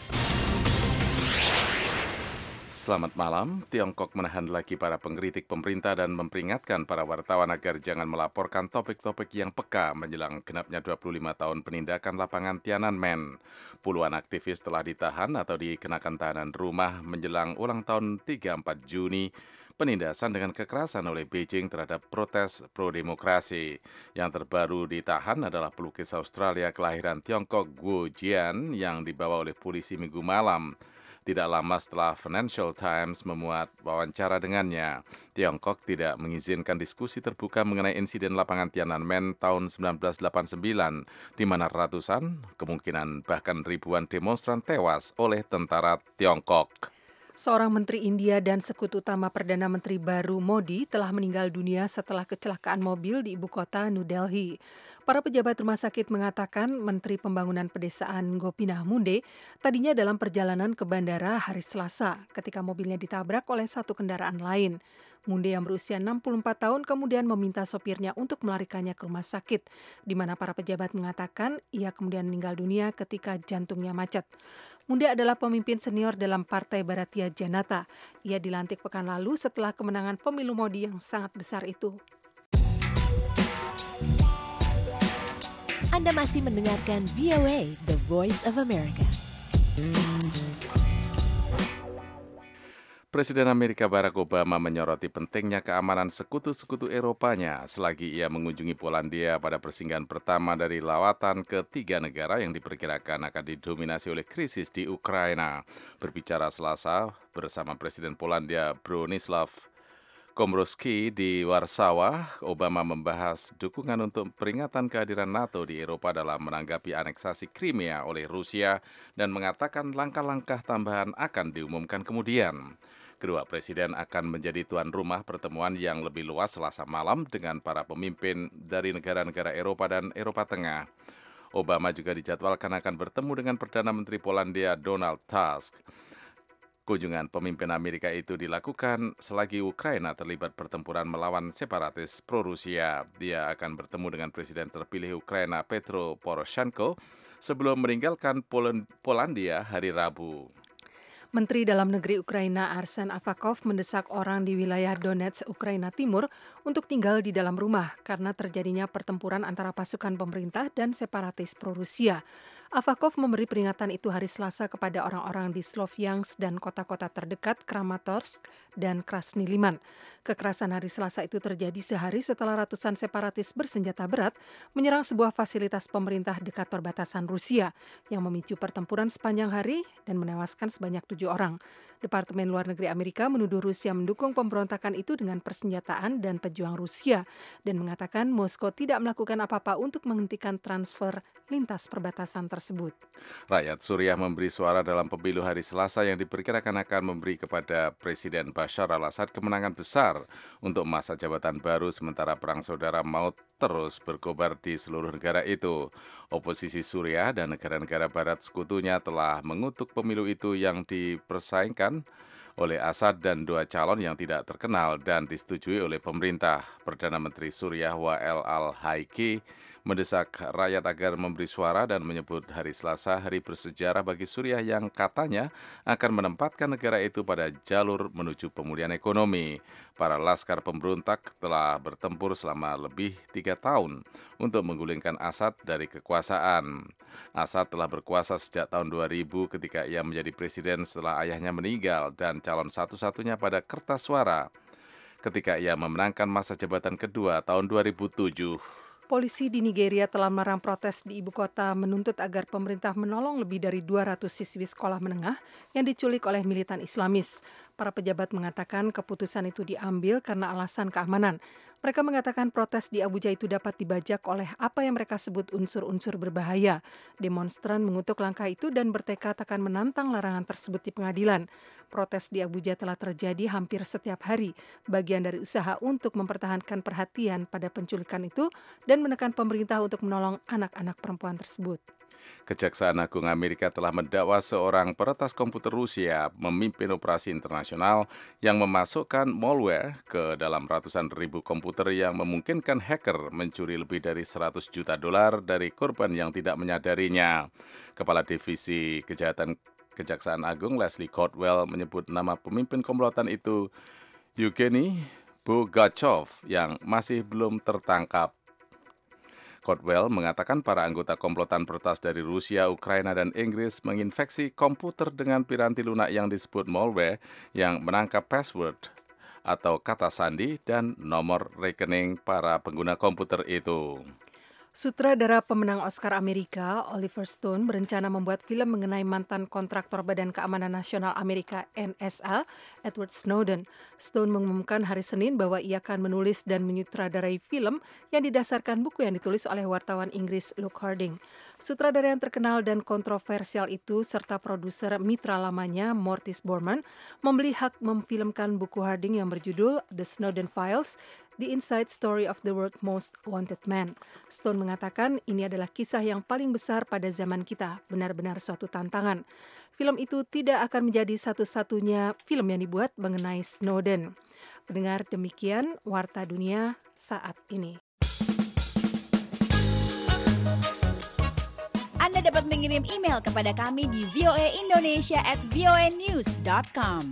Selamat malam. Tiongkok menahan lagi para pengkritik pemerintah dan memperingatkan para wartawan agar jangan melaporkan topik-topik yang peka menjelang genapnya 25 tahun penindakan lapangan Tiananmen. Puluhan aktivis telah ditahan atau dikenakan tahanan rumah menjelang ulang tahun 3-4 Juni, penindasan dengan kekerasan oleh Beijing terhadap protes pro-demokrasi. Yang terbaru ditahan adalah pelukis Australia kelahiran Tiongkok Guo Jian yang dibawa oleh polisi Minggu malam. Tidak lama setelah Financial Times memuat wawancara dengannya, Tiongkok tidak mengizinkan diskusi terbuka mengenai insiden lapangan Tiananmen tahun 1989, di mana ratusan, kemungkinan bahkan ribuan demonstran tewas oleh tentara Tiongkok. Seorang menteri India dan sekutu utama Perdana Menteri baru Modi telah meninggal dunia setelah kecelakaan mobil di ibu kota New Delhi. Para pejabat rumah sakit mengatakan Menteri Pembangunan Pedesaan Gopinath Munde tadinya dalam perjalanan ke bandara hari Selasa ketika mobilnya ditabrak oleh satu kendaraan lain. Munde yang berusia 64 tahun kemudian meminta sopirnya untuk melarikannya ke rumah sakit, di mana para pejabat mengatakan ia kemudian meninggal dunia ketika jantungnya macet. Munde adalah pemimpin senior dalam Partai Bharatiya Janata. Ia dilantik pekan lalu setelah kemenangan pemilu Modi yang sangat besar itu. Anda masih mendengarkan VOA, The Voice of America. Presiden Amerika Barack Obama menyoroti pentingnya keamanan sekutu-sekutu Eropanya selagi ia mengunjungi Polandia pada persinggahan pertama dari lawatan ke 3 negara yang diperkirakan akan didominasi oleh krisis di Ukraina. Berbicara Selasa bersama Presiden Polandia Bronisław Komorowski di Warsawa, Obama membahas dukungan untuk peringatan kehadiran NATO di Eropa dalam menanggapi aneksasi Crimea oleh Rusia dan mengatakan langkah-langkah tambahan akan diumumkan kemudian. Kedua presiden akan menjadi tuan rumah pertemuan yang lebih luas Selasa malam dengan para pemimpin dari negara-negara Eropa dan Eropa Tengah. Obama juga dijadwalkan akan bertemu dengan Perdana Menteri Polandia Donald Tusk. Kunjungan pemimpin Amerika itu dilakukan selagi Ukraina terlibat pertempuran melawan separatis pro-Rusia. Dia akan bertemu dengan Presiden terpilih Ukraina Petro Poroshenko sebelum meninggalkan Polandia hari Rabu. Menteri Dalam Negeri Ukraina Arsen Avakov mendesak orang di wilayah Donetsk, Ukraina Timur untuk tinggal di dalam rumah karena terjadinya pertempuran antara pasukan pemerintah dan separatis pro-Rusia. Avakov memberi peringatan itu hari Selasa kepada orang-orang di Sloviansk dan kota-kota terdekat Kramatorsk dan Krasny Liman. Kekerasan hari Selasa itu terjadi sehari setelah ratusan separatis bersenjata berat menyerang sebuah fasilitas pemerintah dekat perbatasan Rusia yang memicu pertempuran sepanjang hari dan menewaskan sebanyak 7 orang. Departemen Luar Negeri Amerika menuduh Rusia mendukung pemberontakan itu dengan persenjataan dan pejuang Rusia dan mengatakan Moskow tidak melakukan apa-apa untuk menghentikan transfer lintas perbatasan tersebut. tersebut. Rakyat Suriah memberi suara dalam pemilu hari Selasa yang diperkirakan akan memberi kepada Presiden Bashar al-Assad kemenangan besar untuk masa jabatan baru sementara perang saudara maut terus berkobar di seluruh negara itu. Oposisi Suriah dan negara-negara barat sekutunya telah mengutuk pemilu itu yang dipersaingkan oleh Assad dan dua calon yang tidak terkenal dan disetujui oleh pemerintah. Perdana Menteri Suriah Wael al-Haiki mendesak rakyat agar memberi suara dan menyebut hari Selasa hari bersejarah bagi Suriah yang katanya akan menempatkan negara itu pada jalur menuju pemulihan ekonomi. Para laskar pemberontak telah bertempur selama lebih 3 tahun untuk menggulingkan Assad dari kekuasaan. Assad telah berkuasa sejak tahun 2000 ketika ia menjadi presiden setelah ayahnya meninggal dan calon satu-satunya pada kertas suara ketika ia memenangkan masa jabatan kedua tahun 2007. Polisi di Nigeria telah melarang protes di ibu kota menuntut agar pemerintah menolong lebih dari 200 siswi sekolah menengah yang diculik oleh militan Islamis. Para pejabat mengatakan keputusan itu diambil karena alasan keamanan. Mereka mengatakan protes di Abuja itu dapat dibajak oleh apa yang mereka sebut unsur-unsur berbahaya. Demonstran mengutuk langkah itu dan bertekad akan menantang larangan tersebut di pengadilan. Protes di Abuja telah terjadi hampir setiap hari, bagian dari usaha untuk mempertahankan perhatian pada penculikan itu dan menekan pemerintah untuk menolong anak-anak perempuan tersebut. Kejaksaan Agung Amerika telah mendakwa seorang peretas komputer Rusia memimpin operasi internasional yang memasukkan malware ke dalam ratusan ribu komputer yang memungkinkan hacker mencuri lebih dari $100 juta dari korban yang tidak menyadarinya. Kepala Divisi Kejahatan Kejaksaan Agung Leslie Caldwell menyebut nama pemimpin komplotan itu Yevgeny Bogachov yang masih belum tertangkap. Caldwell mengatakan para anggota komplotan peretas dari Rusia, Ukraina, dan Inggris menginfeksi komputer dengan piranti lunak yang disebut malware yang menangkap password atau kata sandi dan nomor rekening para pengguna komputer itu. Sutradara pemenang Oscar Amerika, Oliver Stone, berencana membuat film mengenai mantan kontraktor Badan Keamanan Nasional Amerika NSA, Edward Snowden. Stone mengumumkan hari Senin bahwa ia akan menulis dan menyutradarai film yang didasarkan buku yang ditulis oleh wartawan Inggris Luke Harding. Sutradara yang terkenal dan kontroversial itu serta produser mitra lamanya Mortis Borman membeli hak memfilmkan buku Harding yang berjudul The Snowden Files, The Inside Story of the World's Most Wanted Man. Stone mengatakan ini adalah kisah yang paling besar pada zaman kita, benar-benar suatu tantangan. Film itu tidak akan menjadi satu-satunya film yang dibuat mengenai Snowden. Pendengar, demikian Warta Dunia saat ini. Anda dapat mengirim email kepada kami di voaindonesia@voanews.com.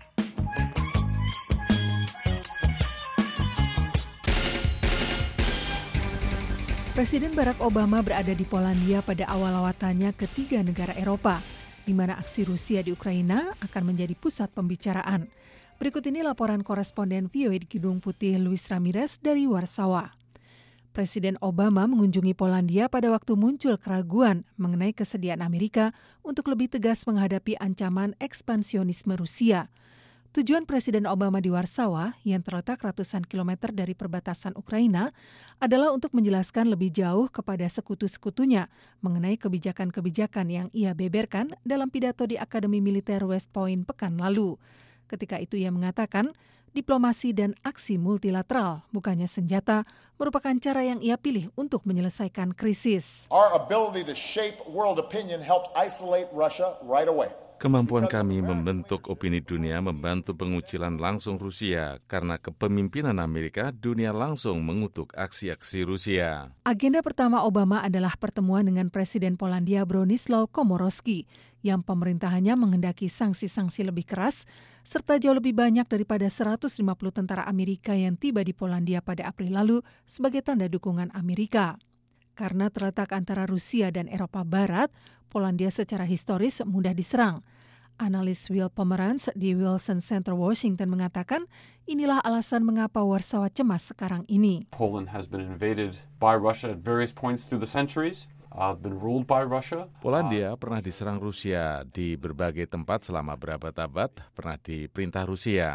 Presiden Barack Obama berada di Polandia pada awal lawatannya ke 3 negara Eropa, di mana aksi Rusia di Ukraina akan menjadi pusat pembicaraan. Berikut ini laporan koresponden VOA di Gedung Putih Luis Ramirez dari Warsawa. Presiden Obama mengunjungi Polandia pada waktu muncul keraguan mengenai kesediaan Amerika untuk lebih tegas menghadapi ancaman ekspansionisme Rusia. Tujuan Presiden Obama di Warsawa, yang terletak ratusan kilometer dari perbatasan Ukraina, adalah untuk menjelaskan lebih jauh kepada sekutu-sekutunya mengenai kebijakan-kebijakan yang ia beberkan dalam pidato di Akademi Militer West Point pekan lalu. Ketika itu ia mengatakan, diplomasi dan aksi multilateral, bukannya senjata, merupakan cara yang ia pilih untuk menyelesaikan krisis. Our ability to shape world opinion helped isolate Russia right away. Kemampuan kami membentuk opini dunia membantu pengucilan langsung Rusia. Karena kepemimpinan Amerika, dunia langsung mengutuk aksi-aksi Rusia. Agenda pertama Obama adalah pertemuan dengan Presiden Polandia Bronisław Komorowski, yang pemerintahannya menghendaki sanksi-sanksi lebih keras, serta jauh lebih banyak daripada 150 tentara Amerika yang tiba di Polandia pada April lalu sebagai tanda dukungan Amerika. Karena terletak antara Rusia dan Eropa Barat, Polandia secara historis mudah diserang. Analis Will Pomeranz di Wilson Center Washington mengatakan, inilah alasan mengapa Warsawa cemas sekarang ini. Poland has been invaded by Russia at various points through the centuries. Been ruled by Russia. Polandia pernah diserang Rusia di berbagai tempat selama berabad-abad, pernah diperintah Rusia.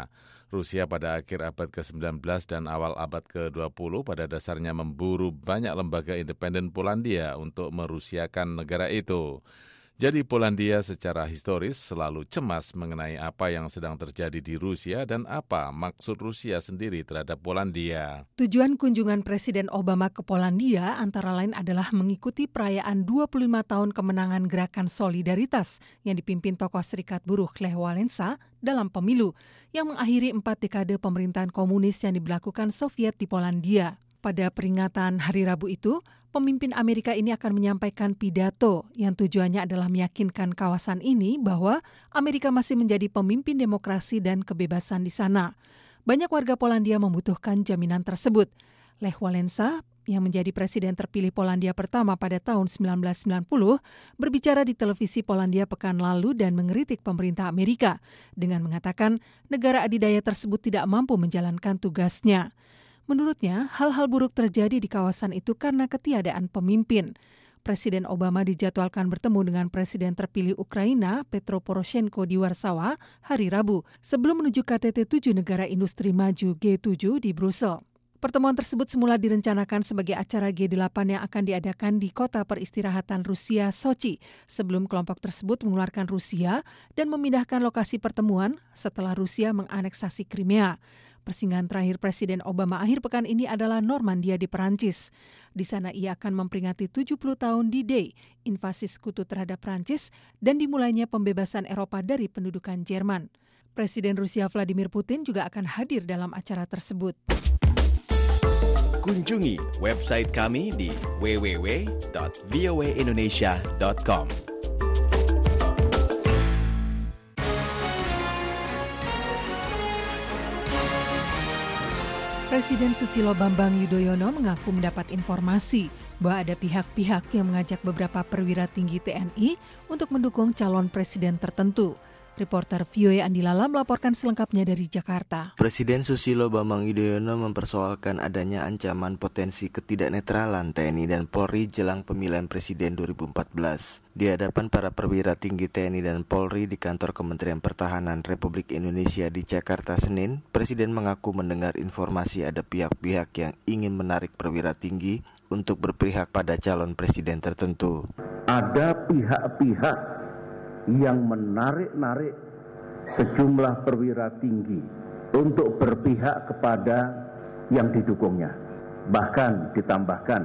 Rusia pada akhir abad ke-19 dan awal abad ke-20 pada dasarnya memburu banyak lembaga independen Polandia untuk merusiakan negara itu. Jadi Polandia secara historis selalu cemas mengenai apa yang sedang terjadi di Rusia dan apa maksud Rusia sendiri terhadap Polandia. Tujuan kunjungan Presiden Obama ke Polandia antara lain adalah mengikuti perayaan 25 tahun kemenangan Gerakan Solidaritas yang dipimpin tokoh Serikat Buruh Lech Wałęsa dalam pemilu yang mengakhiri 4 dekade pemerintahan komunis yang diberlakukan Soviet di Polandia. Pada peringatan Hari Rabu itu, pemimpin Amerika ini akan menyampaikan pidato yang tujuannya adalah meyakinkan kawasan ini bahwa Amerika masih menjadi pemimpin demokrasi dan kebebasan di sana. Banyak warga Polandia membutuhkan jaminan tersebut. Lech Wałęsa, yang menjadi presiden terpilih Polandia pertama pada tahun 1990, berbicara di televisi Polandia pekan lalu dan mengkritik pemerintah Amerika dengan mengatakan negara adidaya tersebut tidak mampu menjalankan tugasnya. Menurutnya, hal-hal buruk terjadi di kawasan itu karena ketiadaan pemimpin. Presiden Obama dijadwalkan bertemu dengan Presiden terpilih Ukraina, Petro Poroshenko di Warsawa, hari Rabu, sebelum menuju KTT 7 negara industri maju G7 di Brussel. Pertemuan tersebut semula direncanakan sebagai acara G8 yang akan diadakan di kota peristirahatan Rusia, Sochi, sebelum kelompok tersebut mengeluarkan Rusia dan memindahkan lokasi pertemuan setelah Rusia menganeksasi Crimea. Persinggahan terakhir Presiden Obama akhir pekan ini adalah Normandia di Perancis. Di sana ia akan memperingati 70 tahun D-Day, invasi sekutu terhadap Perancis, dan dimulainya pembebasan Eropa dari pendudukan Jerman. Presiden Rusia Vladimir Putin juga akan hadir dalam acara tersebut. Kunjungi website kami di www.voaindonesia.com. Presiden Susilo Bambang Yudhoyono mengaku mendapat informasi bahwa ada pihak-pihak yang mengajak beberapa perwira tinggi TNI untuk mendukung calon presiden tertentu. Reporter VOA Andi Lala melaporkan selengkapnya dari Jakarta. Presiden Susilo Bambang Yudhoyono mempersoalkan adanya ancaman potensi ketidaknetralan TNI dan Polri jelang pemilihan presiden 2014. Di hadapan para perwira tinggi TNI dan Polri di kantor Kementerian Pertahanan Republik Indonesia di Jakarta Senin, Presiden mengaku mendengar informasi ada pihak-pihak yang ingin menarik perwira tinggi untuk berpihak pada calon presiden tertentu. Ada pihak-pihak yang menarik-narik sejumlah perwira tinggi untuk berpihak kepada yang didukungnya. Bahkan ditambahkan,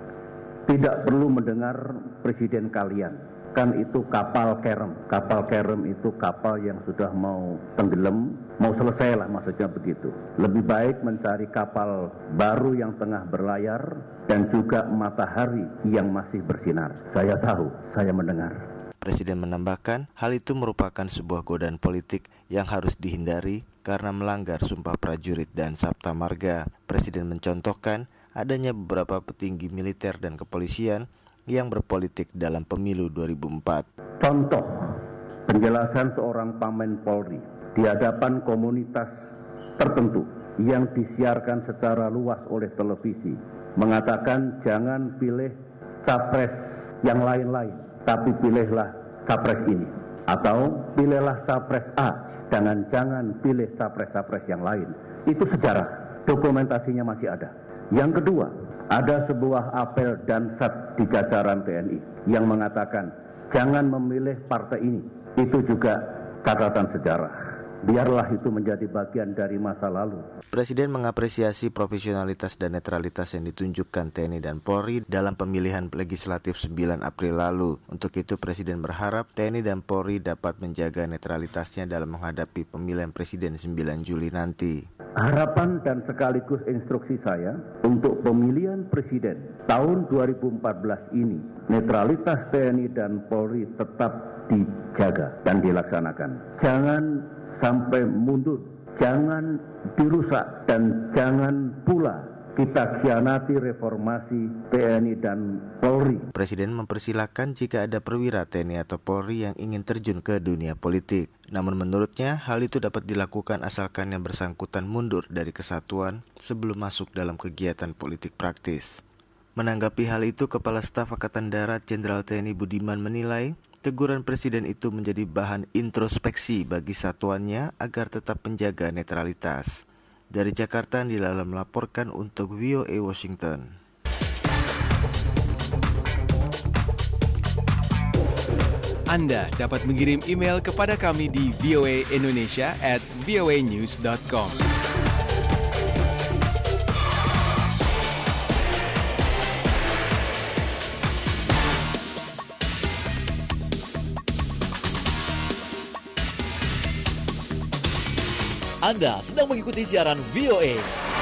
tidak perlu mendengar presiden kalian, kan itu kapal kerem. Kapal kerem itu kapal yang sudah mau tenggelam, mau selesai lah maksudnya begitu. Lebih baik mencari kapal baru yang tengah berlayar dan juga matahari yang masih bersinar. Saya tahu, saya mendengar. Presiden menambahkan, hal itu merupakan sebuah godaan politik yang harus dihindari karena melanggar Sumpah Prajurit dan Sabta Marga. Presiden mencontohkan adanya beberapa petinggi militer dan kepolisian yang berpolitik dalam pemilu 2004. Contoh, penjelasan seorang Pamen Polri di hadapan komunitas tertentu yang disiarkan secara luas oleh televisi, mengatakan jangan pilih capres yang lain-lain, tapi pilihlah capres ini. Atau pilihlah capres A, jangan pilih capres-capres yang lain. Itu sejarah, dokumentasinya masih ada. Yang kedua, ada sebuah apel Dansat di jajaran TNI yang mengatakan jangan memilih partai ini. Itu juga catatan sejarah. Biarlah itu menjadi bagian dari masa lalu. Presiden mengapresiasi profesionalitas dan netralitas yang ditunjukkan TNI dan Polri dalam pemilihan legislatif 9 April lalu. Untuk itu Presiden berharap TNI dan Polri dapat menjaga netralitasnya dalam menghadapi pemilihan presiden 9 Juli nanti. Harapan dan sekaligus instruksi saya untuk pemilihan presiden tahun 2014 ini, netralitas TNI dan Polri tetap dijaga dan dilaksanakan. Jangan sampai mundur, jangan dirusak, dan jangan pula kita khianati reformasi TNI dan Polri. Presiden mempersilahkan jika ada perwira TNI atau Polri yang ingin terjun ke dunia politik. Namun menurutnya hal itu dapat dilakukan asalkan yang bersangkutan mundur dari kesatuan sebelum masuk dalam kegiatan politik praktis. Menanggapi hal itu, Kepala Staf Angkatan Darat Jenderal TNI Budiman menilai Teguran presiden itu menjadi bahan introspeksi bagi satuannya agar tetap menjaga netralitas. Dari Jakarta, Nilala melaporkan untuk VOA Washington. Anda dapat mengirim email kepada kami di voaindonesia@voanews.com. Anda sedang mengikuti siaran VOA.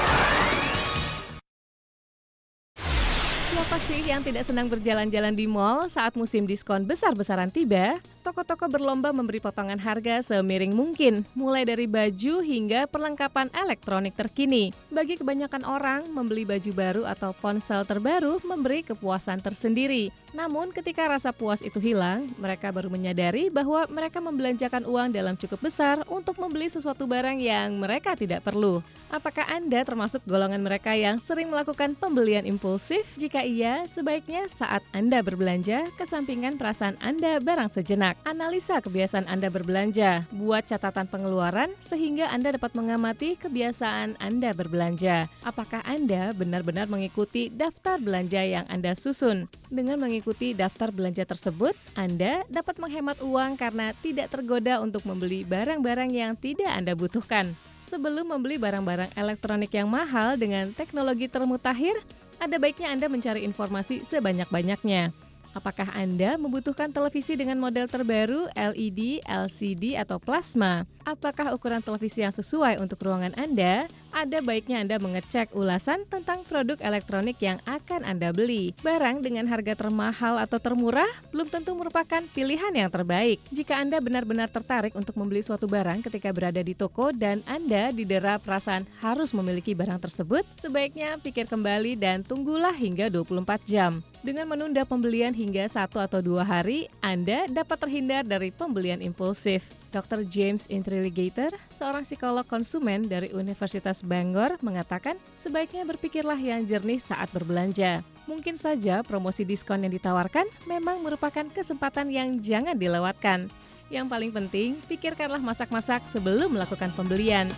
Siapa sih yang tidak senang berjalan-jalan di mall saat musim diskon besar-besaran tiba? Toko-toko berlomba memberi potongan harga semiring mungkin, mulai dari baju hingga perlengkapan elektronik terkini. Bagi kebanyakan orang, membeli baju baru atau ponsel terbaru memberi kepuasan tersendiri. Namun ketika rasa puas itu hilang, mereka baru menyadari bahwa mereka membelanjakan uang dalam cukup besar untuk membeli sesuatu barang yang mereka tidak perlu. Apakah Anda termasuk golongan mereka yang sering melakukan pembelian impulsif? Jika iya, sebaiknya saat Anda berbelanja, kesampingkan perasaan Anda barang sejenak. Analisa kebiasaan Anda berbelanja. Buat catatan pengeluaran sehingga Anda dapat mengamati kebiasaan Anda berbelanja. Apakah Anda benar-benar mengikuti daftar belanja yang Anda susun? Dengan mengikuti daftar belanja tersebut, Anda dapat menghemat uang karena tidak tergoda untuk membeli barang-barang yang tidak Anda butuhkan. Sebelum membeli barang-barang elektronik yang mahal dengan teknologi termutakhir, ada baiknya Anda mencari informasi sebanyak-banyaknya. Apakah Anda membutuhkan televisi dengan model terbaru, LED, LCD, atau plasma? Apakah ukuran televisi yang sesuai untuk ruangan Anda? Ada baiknya Anda mengecek ulasan tentang produk elektronik yang akan Anda beli. Barang dengan harga termahal atau termurah belum tentu merupakan pilihan yang terbaik. Jika Anda benar-benar tertarik untuk membeli suatu barang ketika berada di toko dan Anda didera perasaan harus memiliki barang tersebut, sebaiknya pikir kembali dan tunggulah hingga 24 jam. Dengan menunda pembelian hingga 1 atau 2 hari, Anda dapat terhindar dari pembelian impulsif. Dr. James Intriligator, seorang psikolog konsumen dari Universitas Bangor, mengatakan sebaiknya berpikirlah yang jernih saat berbelanja. Mungkin saja promosi diskon yang ditawarkan memang merupakan kesempatan yang jangan dilewatkan. Yang paling penting, pikirkanlah masak-masak sebelum melakukan pembelian.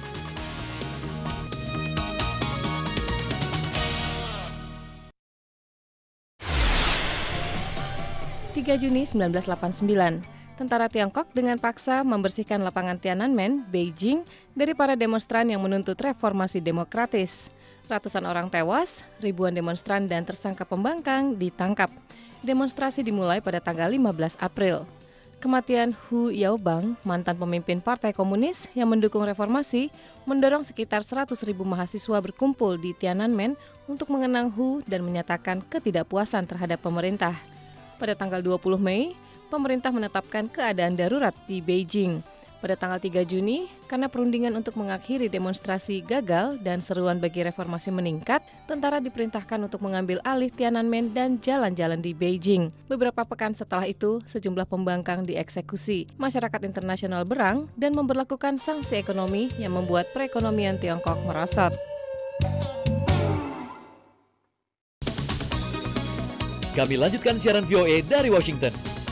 3 Juni 1989, tentara Tiongkok dengan paksa membersihkan lapangan Tiananmen, Beijing, dari para demonstran yang menuntut reformasi demokratis. Ratusan orang tewas, ribuan demonstran dan tersangka pembangkang ditangkap. Demonstrasi dimulai pada tanggal 15 April. Kematian Hu Yaobang, mantan pemimpin Partai Komunis yang mendukung reformasi, mendorong sekitar 100.000 mahasiswa berkumpul di Tiananmen untuk mengenang Hu dan menyatakan ketidakpuasan terhadap pemerintah. Pada tanggal 20 Mei, pemerintah menetapkan keadaan darurat di Beijing. Pada tanggal 3 Juni, karena perundingan untuk mengakhiri demonstrasi gagal dan seruan bagi reformasi meningkat, tentara diperintahkan untuk mengambil alih Tiananmen dan jalan-jalan di Beijing. Beberapa pekan setelah itu, sejumlah pembangkang dieksekusi. Masyarakat internasional berang dan memberlakukan sanksi ekonomi yang membuat perekonomian Tiongkok merosot. Kami lanjutkan siaran VOA dari Washington.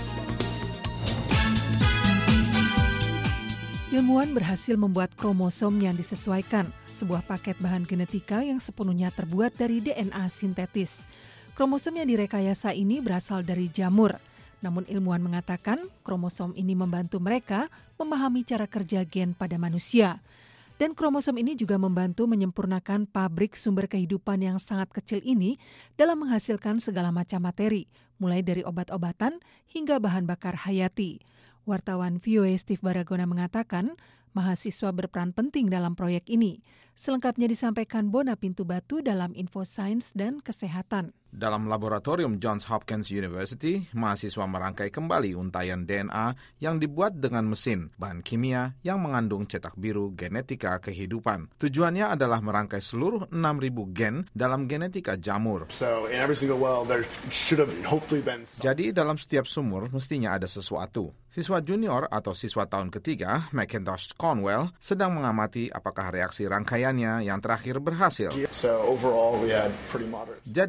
Ilmuwan berhasil membuat kromosom yang disesuaikan, sebuah paket bahan genetika yang sepenuhnya terbuat dari DNA sintetis. Kromosom yang direkayasa ini berasal dari jamur. Namun ilmuwan mengatakan kromosom ini membantu mereka memahami cara kerja gen pada manusia. Dan kromosom ini juga membantu menyempurnakan pabrik sumber kehidupan yang sangat kecil ini dalam menghasilkan segala macam materi, mulai dari obat-obatan hingga bahan bakar hayati. Wartawan VOA Steve Baragona mengatakan, mahasiswa berperan penting dalam proyek ini. Selengkapnya disampaikan Bona Pintu Batu dalam Info Sains dan Kesehatan. Dalam laboratorium Johns Hopkins University, mahasiswa merangkai kembali untaian DNA yang dibuat dengan mesin, bahan kimia yang mengandung cetak biru genetika kehidupan. Tujuannya adalah merangkai seluruh 6.000 gen dalam genetika jamur. Jadi dalam setiap sumur mestinya ada sesuatu. Siswa junior atau siswa tahun ketiga, Mackintosh Cornwell, sedang mengamati apakah reaksi rangkaiannya yang terakhir berhasil. Jadi secara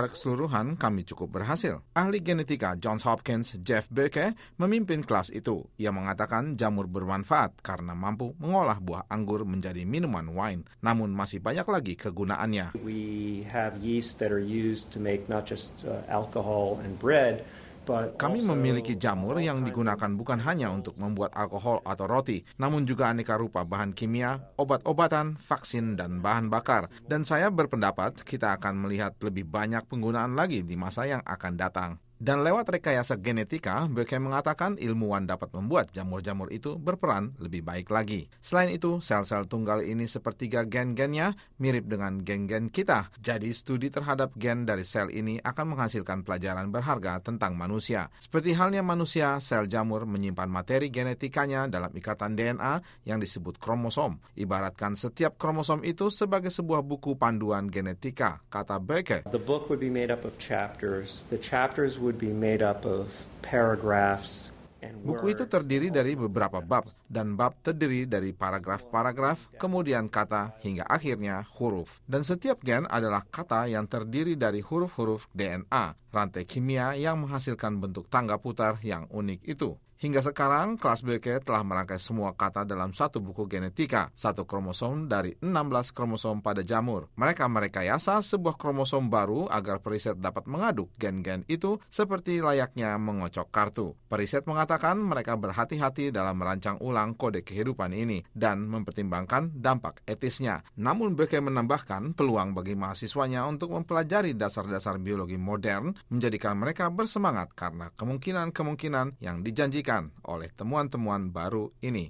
secara keseluruhan kami cukup berhasil. Ahli genetika Johns Hopkins Jeff Berke memimpin kelas itu. Ia mengatakan jamur bermanfaat karena mampu mengolah buah anggur menjadi minuman wine. Namun masih banyak lagi kegunaannya. We have yeast that are used to make not just alcohol and bread. Kami memiliki jamur yang digunakan bukan hanya untuk membuat alkohol atau roti, namun juga aneka rupa bahan kimia, obat-obatan, vaksin, dan bahan bakar. Dan saya berpendapat kita akan melihat lebih banyak penggunaan lagi di masa yang akan datang. Dan lewat rekayasa genetika, Berke mengatakan ilmuwan dapat membuat jamur-jamur itu berperan lebih baik lagi. Selain itu, sel-sel tunggal ini sepertiga gen-gennya mirip dengan gen-gen kita. Jadi studi terhadap gen dari sel ini akan menghasilkan pelajaran berharga tentang manusia. Seperti halnya manusia, sel jamur menyimpan materi genetikanya dalam ikatan DNA yang disebut kromosom. Ibaratkan setiap kromosom itu sebagai sebuah buku panduan genetika, kata Berke. The book would be made up of chapters. The chapters would be made up of paragraphs and words. Buku itu terdiri dari beberapa bab, dan bab terdiri dari paragraf-paragraf, kemudian kata, hingga akhirnya huruf. Dan setiap gen adalah kata yang terdiri dari huruf-huruf DNA, rantai kimia yang menghasilkan bentuk tangga putar yang unik itu. Hingga sekarang, kelas Berke telah merangkai semua kata dalam satu buku genetika, satu kromosom dari 16 kromosom pada jamur. Mereka merekayasa sebuah kromosom baru agar periset dapat mengaduk gen-gen itu seperti layaknya mengocok kartu. Periset mengatakan mereka berhati-hati dalam merancang ulang kode kehidupan ini dan mempertimbangkan dampak etisnya. Namun Berke menambahkan peluang bagi mahasiswanya untuk mempelajari dasar-dasar biologi modern menjadikan mereka bersemangat karena kemungkinan-kemungkinan yang dijanjikan oleh temuan-temuan baru ini.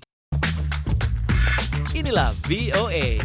Inilah VOA.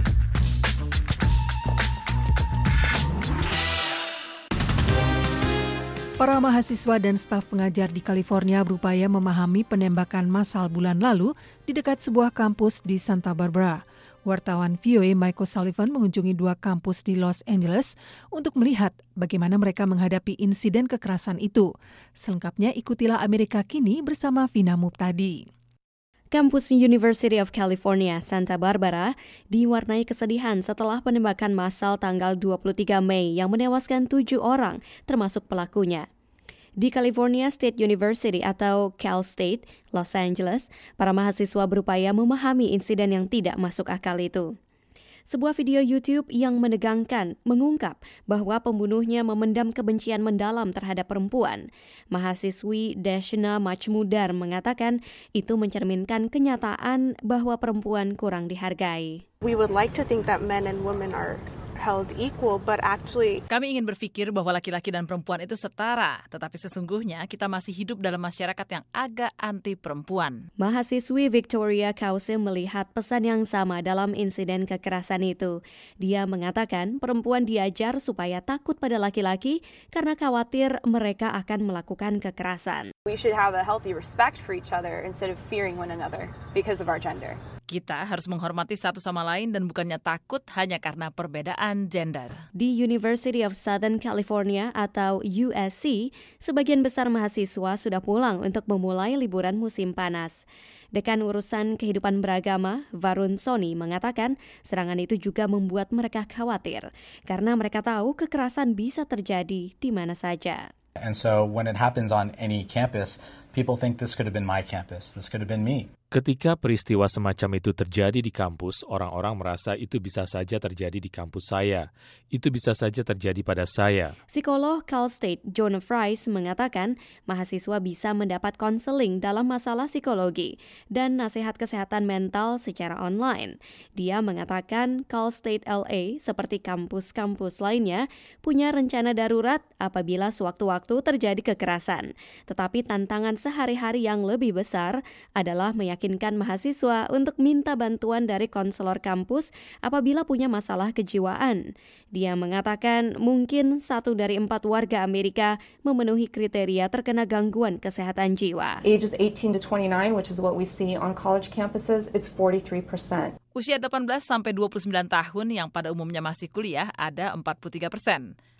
Para mahasiswa dan staf pengajar di California berupaya memahami penembakan massal bulan lalu di dekat sebuah kampus di Santa Barbara. Wartawan VOA Michael Sullivan mengunjungi 2 kampus di Los Angeles untuk melihat bagaimana mereka menghadapi insiden kekerasan itu. Selengkapnya ikutilah Amerika Kini bersama Vina Muptadi. Kampus University of California, Santa Barbara, diwarnai kesedihan setelah penembakan massal tanggal 23 Mei yang menewaskan 7 orang, termasuk pelakunya. Di California State University atau Cal State, Los Angeles, para mahasiswa berupaya memahami insiden yang tidak masuk akal itu. Sebuah video YouTube yang menegangkan mengungkap bahwa pembunuhnya memendam kebencian mendalam terhadap perempuan. Mahasiswi Deshna Majmudar mengatakan itu mencerminkan kenyataan bahwa perempuan kurang dihargai. We would like to think that men and women are held equal, but actually kami ingin berpikir bahwa laki-laki dan perempuan itu setara, tetapi sesungguhnya kita masih hidup dalam masyarakat yang agak anti perempuan. Mahasiswi Victoria Kause melihat pesan yang sama dalam insiden kekerasan itu. Dia mengatakan perempuan diajar supaya takut pada laki-laki karena khawatir mereka akan melakukan kekerasan. We should have a healthy respect for each other instead of fearing one another because of our gender. Kita harus menghormati satu sama lain dan bukannya takut hanya karena perbedaan gender. Di University of Southern California atau USC, sebagian besar mahasiswa sudah pulang untuk memulai liburan musim panas. Dekan urusan kehidupan beragama, Varun Soni, mengatakan serangan itu juga membuat mereka khawatir karena mereka tahu kekerasan bisa terjadi di mana saja. And so when it happens on any campus, people think this could have been my campus, this could have been me. Ketika peristiwa semacam itu terjadi di kampus, orang-orang merasa itu bisa saja terjadi di kampus saya. Itu bisa saja terjadi pada saya. Psikolog Cal State Jonah Fries mengatakan mahasiswa bisa mendapat konseling dalam masalah psikologi dan nasihat kesehatan mental secara online. Dia mengatakan Cal State LA seperti kampus-kampus lainnya punya rencana darurat apabila sewaktu-waktu terjadi kekerasan. Tetapi tantangan sehari-hari yang lebih besar adalah meyakinkan mahasiswa untuk minta bantuan dari konselor kampus apabila punya masalah kejiwaan. Dia mengatakan mungkin 1 dari 4 warga Amerika memenuhi kriteria terkena gangguan kesehatan jiwa. Ages 18 to 29, which is what we see on college campuses, it's 43%. Usia 18 sampai 29 tahun yang pada umumnya masih kuliah ada 43%.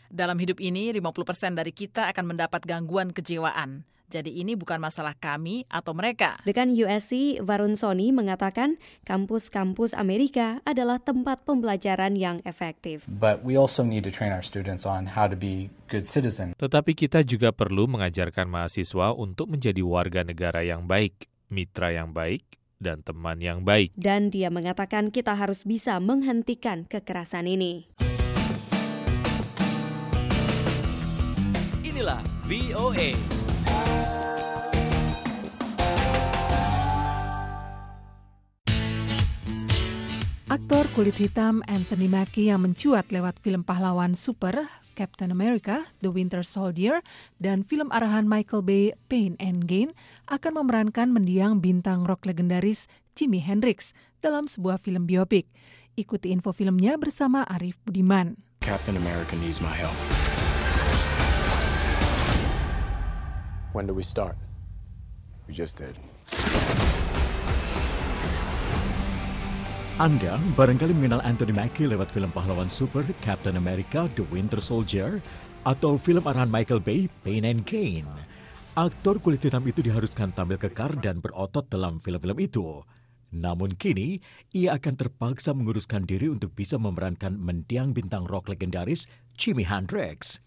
Dalam hidup ini, 50% dari kita akan mendapat gangguan kejiwaan. Jadi ini bukan masalah kami atau mereka. Dekan USC, Varun Soni mengatakan kampus-kampus Amerika adalah tempat pembelajaran yang efektif. But we also need to train our students on how to be good citizens. Tetapi kita juga perlu mengajarkan mahasiswa untuk menjadi warga negara yang baik, mitra yang baik, dan teman yang baik. Dan dia mengatakan kita harus bisa menghentikan kekerasan ini. Inilah VOA. Aktor kulit hitam Anthony Mackie yang mencuat lewat film pahlawan super Captain America, The Winter Soldier, dan film arahan Michael Bay, Pain and Gain, akan memerankan mendiang bintang rock legendaris Jimi Hendrix dalam sebuah film biopik. Ikuti info filmnya bersama Arif Budiman. Captain America needs my help. When do we start? We just did. Anda barangkali mengenal Anthony Mackie lewat film pahlawan super Captain America, The Winter Soldier, atau film arahan Michael Bay, Pain and Gain. Aktor kulit hitam itu diharuskan tampil kekar dan berotot dalam film-film itu. Namun kini, ia akan terpaksa menguruskan diri untuk bisa memerankan mendiang bintang rock legendaris Jimi Hendrix.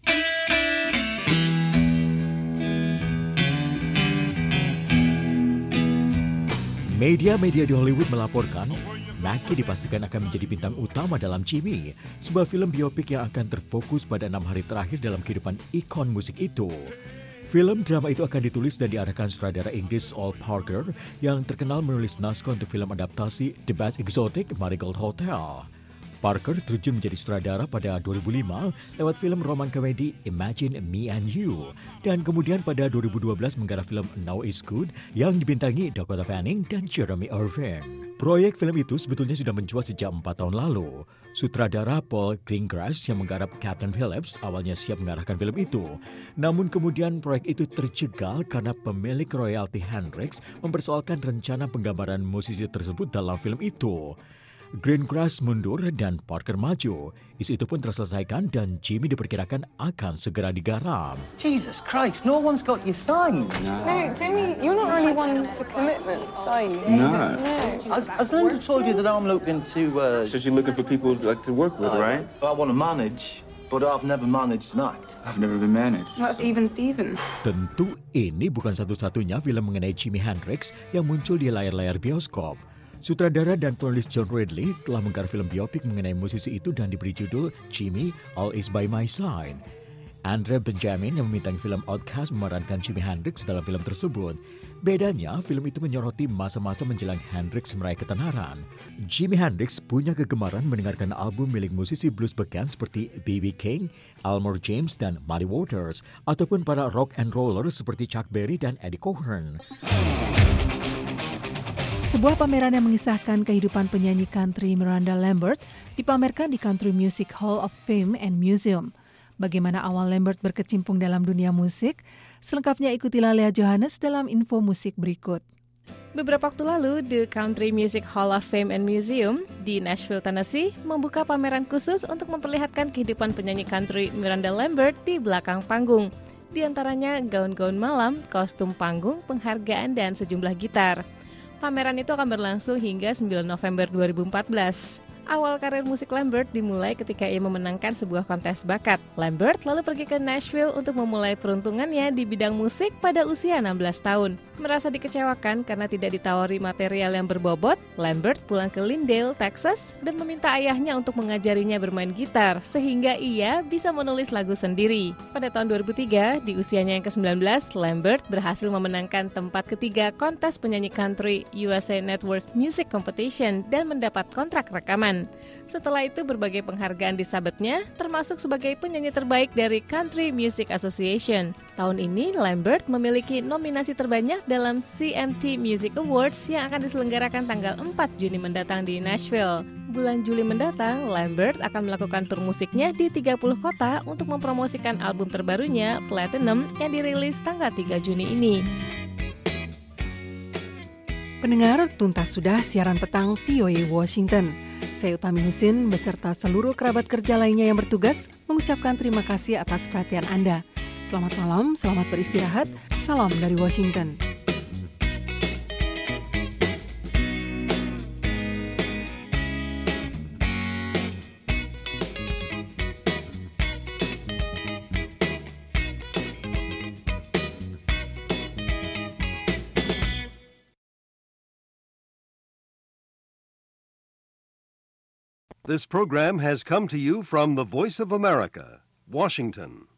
Media-media di Hollywood melaporkan Mackie dipastikan akan menjadi bintang utama dalam Jimi, sebuah film biopik yang akan terfokus pada 6 hari terakhir dalam kehidupan ikon musik itu. Film drama itu akan ditulis dan diarahkan sutradara Inggris Ol Parker yang terkenal menulis naskah untuk film adaptasi The Best Exotic Marigold Hotel. Parker terjun menjadi sutradara pada 2005 lewat film roman komedi Imagine Me and You, dan kemudian pada 2012 menggarap film Now Is Good yang dibintangi Dakota Fanning dan Jeremy Irvine. Proyek film itu sebetulnya sudah mencuat sejak 4 tahun lalu. Sutradara Paul Greengrass yang menggarap Captain Phillips awalnya siap mengarahkan film itu. Namun kemudian proyek itu tercegal karena pemilik royalti Hendrix mempersoalkan rencana penggambaran musisi tersebut dalam film itu. Greengrass mundur dan Parker maju. Isu itu pun terselesaikan dan Jimi diperkirakan akan segera digarap. Jesus Christ, no one's got your sign. No, Jimmy, you're not really one for commitments, are you? No. Has Linda told you that I'm looking to... So you're looking for people like to work with, right? I want to manage, but I've never managed an act. I've never been managed. That's even Steven. Tentu ini bukan satu-satunya film mengenai Jimi Hendrix yang muncul di layar-layar bioskop. Sutradara dan penulis John Ridley telah menggarap film biopik mengenai musisi itu dan diberi judul Jimmy, All Is By My Side. Andre Benjamin yang memintangi film Outcast memerankan Jimi Hendrix dalam film tersebut. Bedanya, film itu menyoroti masa-masa menjelang Hendrix meraih ketenaran. Jimi Hendrix punya kegemaran mendengarkan album milik musisi blues beken seperti B.B. King, Elmore James, dan Muddy Waters, ataupun para rock and roller seperti Chuck Berry dan Eddie Cochran. Sebuah pameran yang mengisahkan kehidupan penyanyi country Miranda Lambert dipamerkan di Country Music Hall of Fame and Museum. Bagaimana awal Lambert berkecimpung dalam dunia musik? Selengkapnya ikutilah Lea Johannes dalam info musik berikut. Beberapa waktu lalu, The Country Music Hall of Fame and Museum di Nashville, Tennessee membuka pameran khusus untuk memperlihatkan kehidupan penyanyi country Miranda Lambert di belakang panggung. Di antaranya gaun-gaun malam, kostum panggung, penghargaan, dan sejumlah gitar. Pameran itu akan berlangsung hingga 9 November 2014. Awal karir musik Lambert dimulai ketika ia memenangkan sebuah kontes bakat. Lambert lalu pergi ke Nashville untuk memulai peruntungannya di bidang musik pada usia 16 tahun. Merasa dikecewakan karena tidak ditawari material yang berbobot, Lambert pulang ke Lindale, Texas, dan meminta ayahnya untuk mengajarinya bermain gitar, sehingga ia bisa menulis lagu sendiri. Pada tahun 2003, di usianya yang ke-19, Lambert berhasil memenangkan tempat ketiga kontes penyanyi country USA Network Music Competition dan mendapat kontrak rekaman. Setelah itu berbagai penghargaan disabetnya, termasuk sebagai penyanyi terbaik dari Country Music Association. Tahun ini Lambert memiliki nominasi terbanyak dalam CMT Music Awards yang akan diselenggarakan tanggal 4 Juni mendatang di Nashville. Bulan Juli mendatang, Lambert akan melakukan tur musiknya di 30 kota untuk mempromosikan album terbarunya, Platinum, yang dirilis tanggal 3 Juni ini. Pendengar, tuntas sudah siaran petang VOA Washington. saya Utami Husin beserta seluruh kerabat kerja lainnya yang bertugas mengucapkan terima kasih atas perhatian Anda. Selamat malam, selamat beristirahat. Salam dari Washington. This program has come to you from the Voice of America, Washington.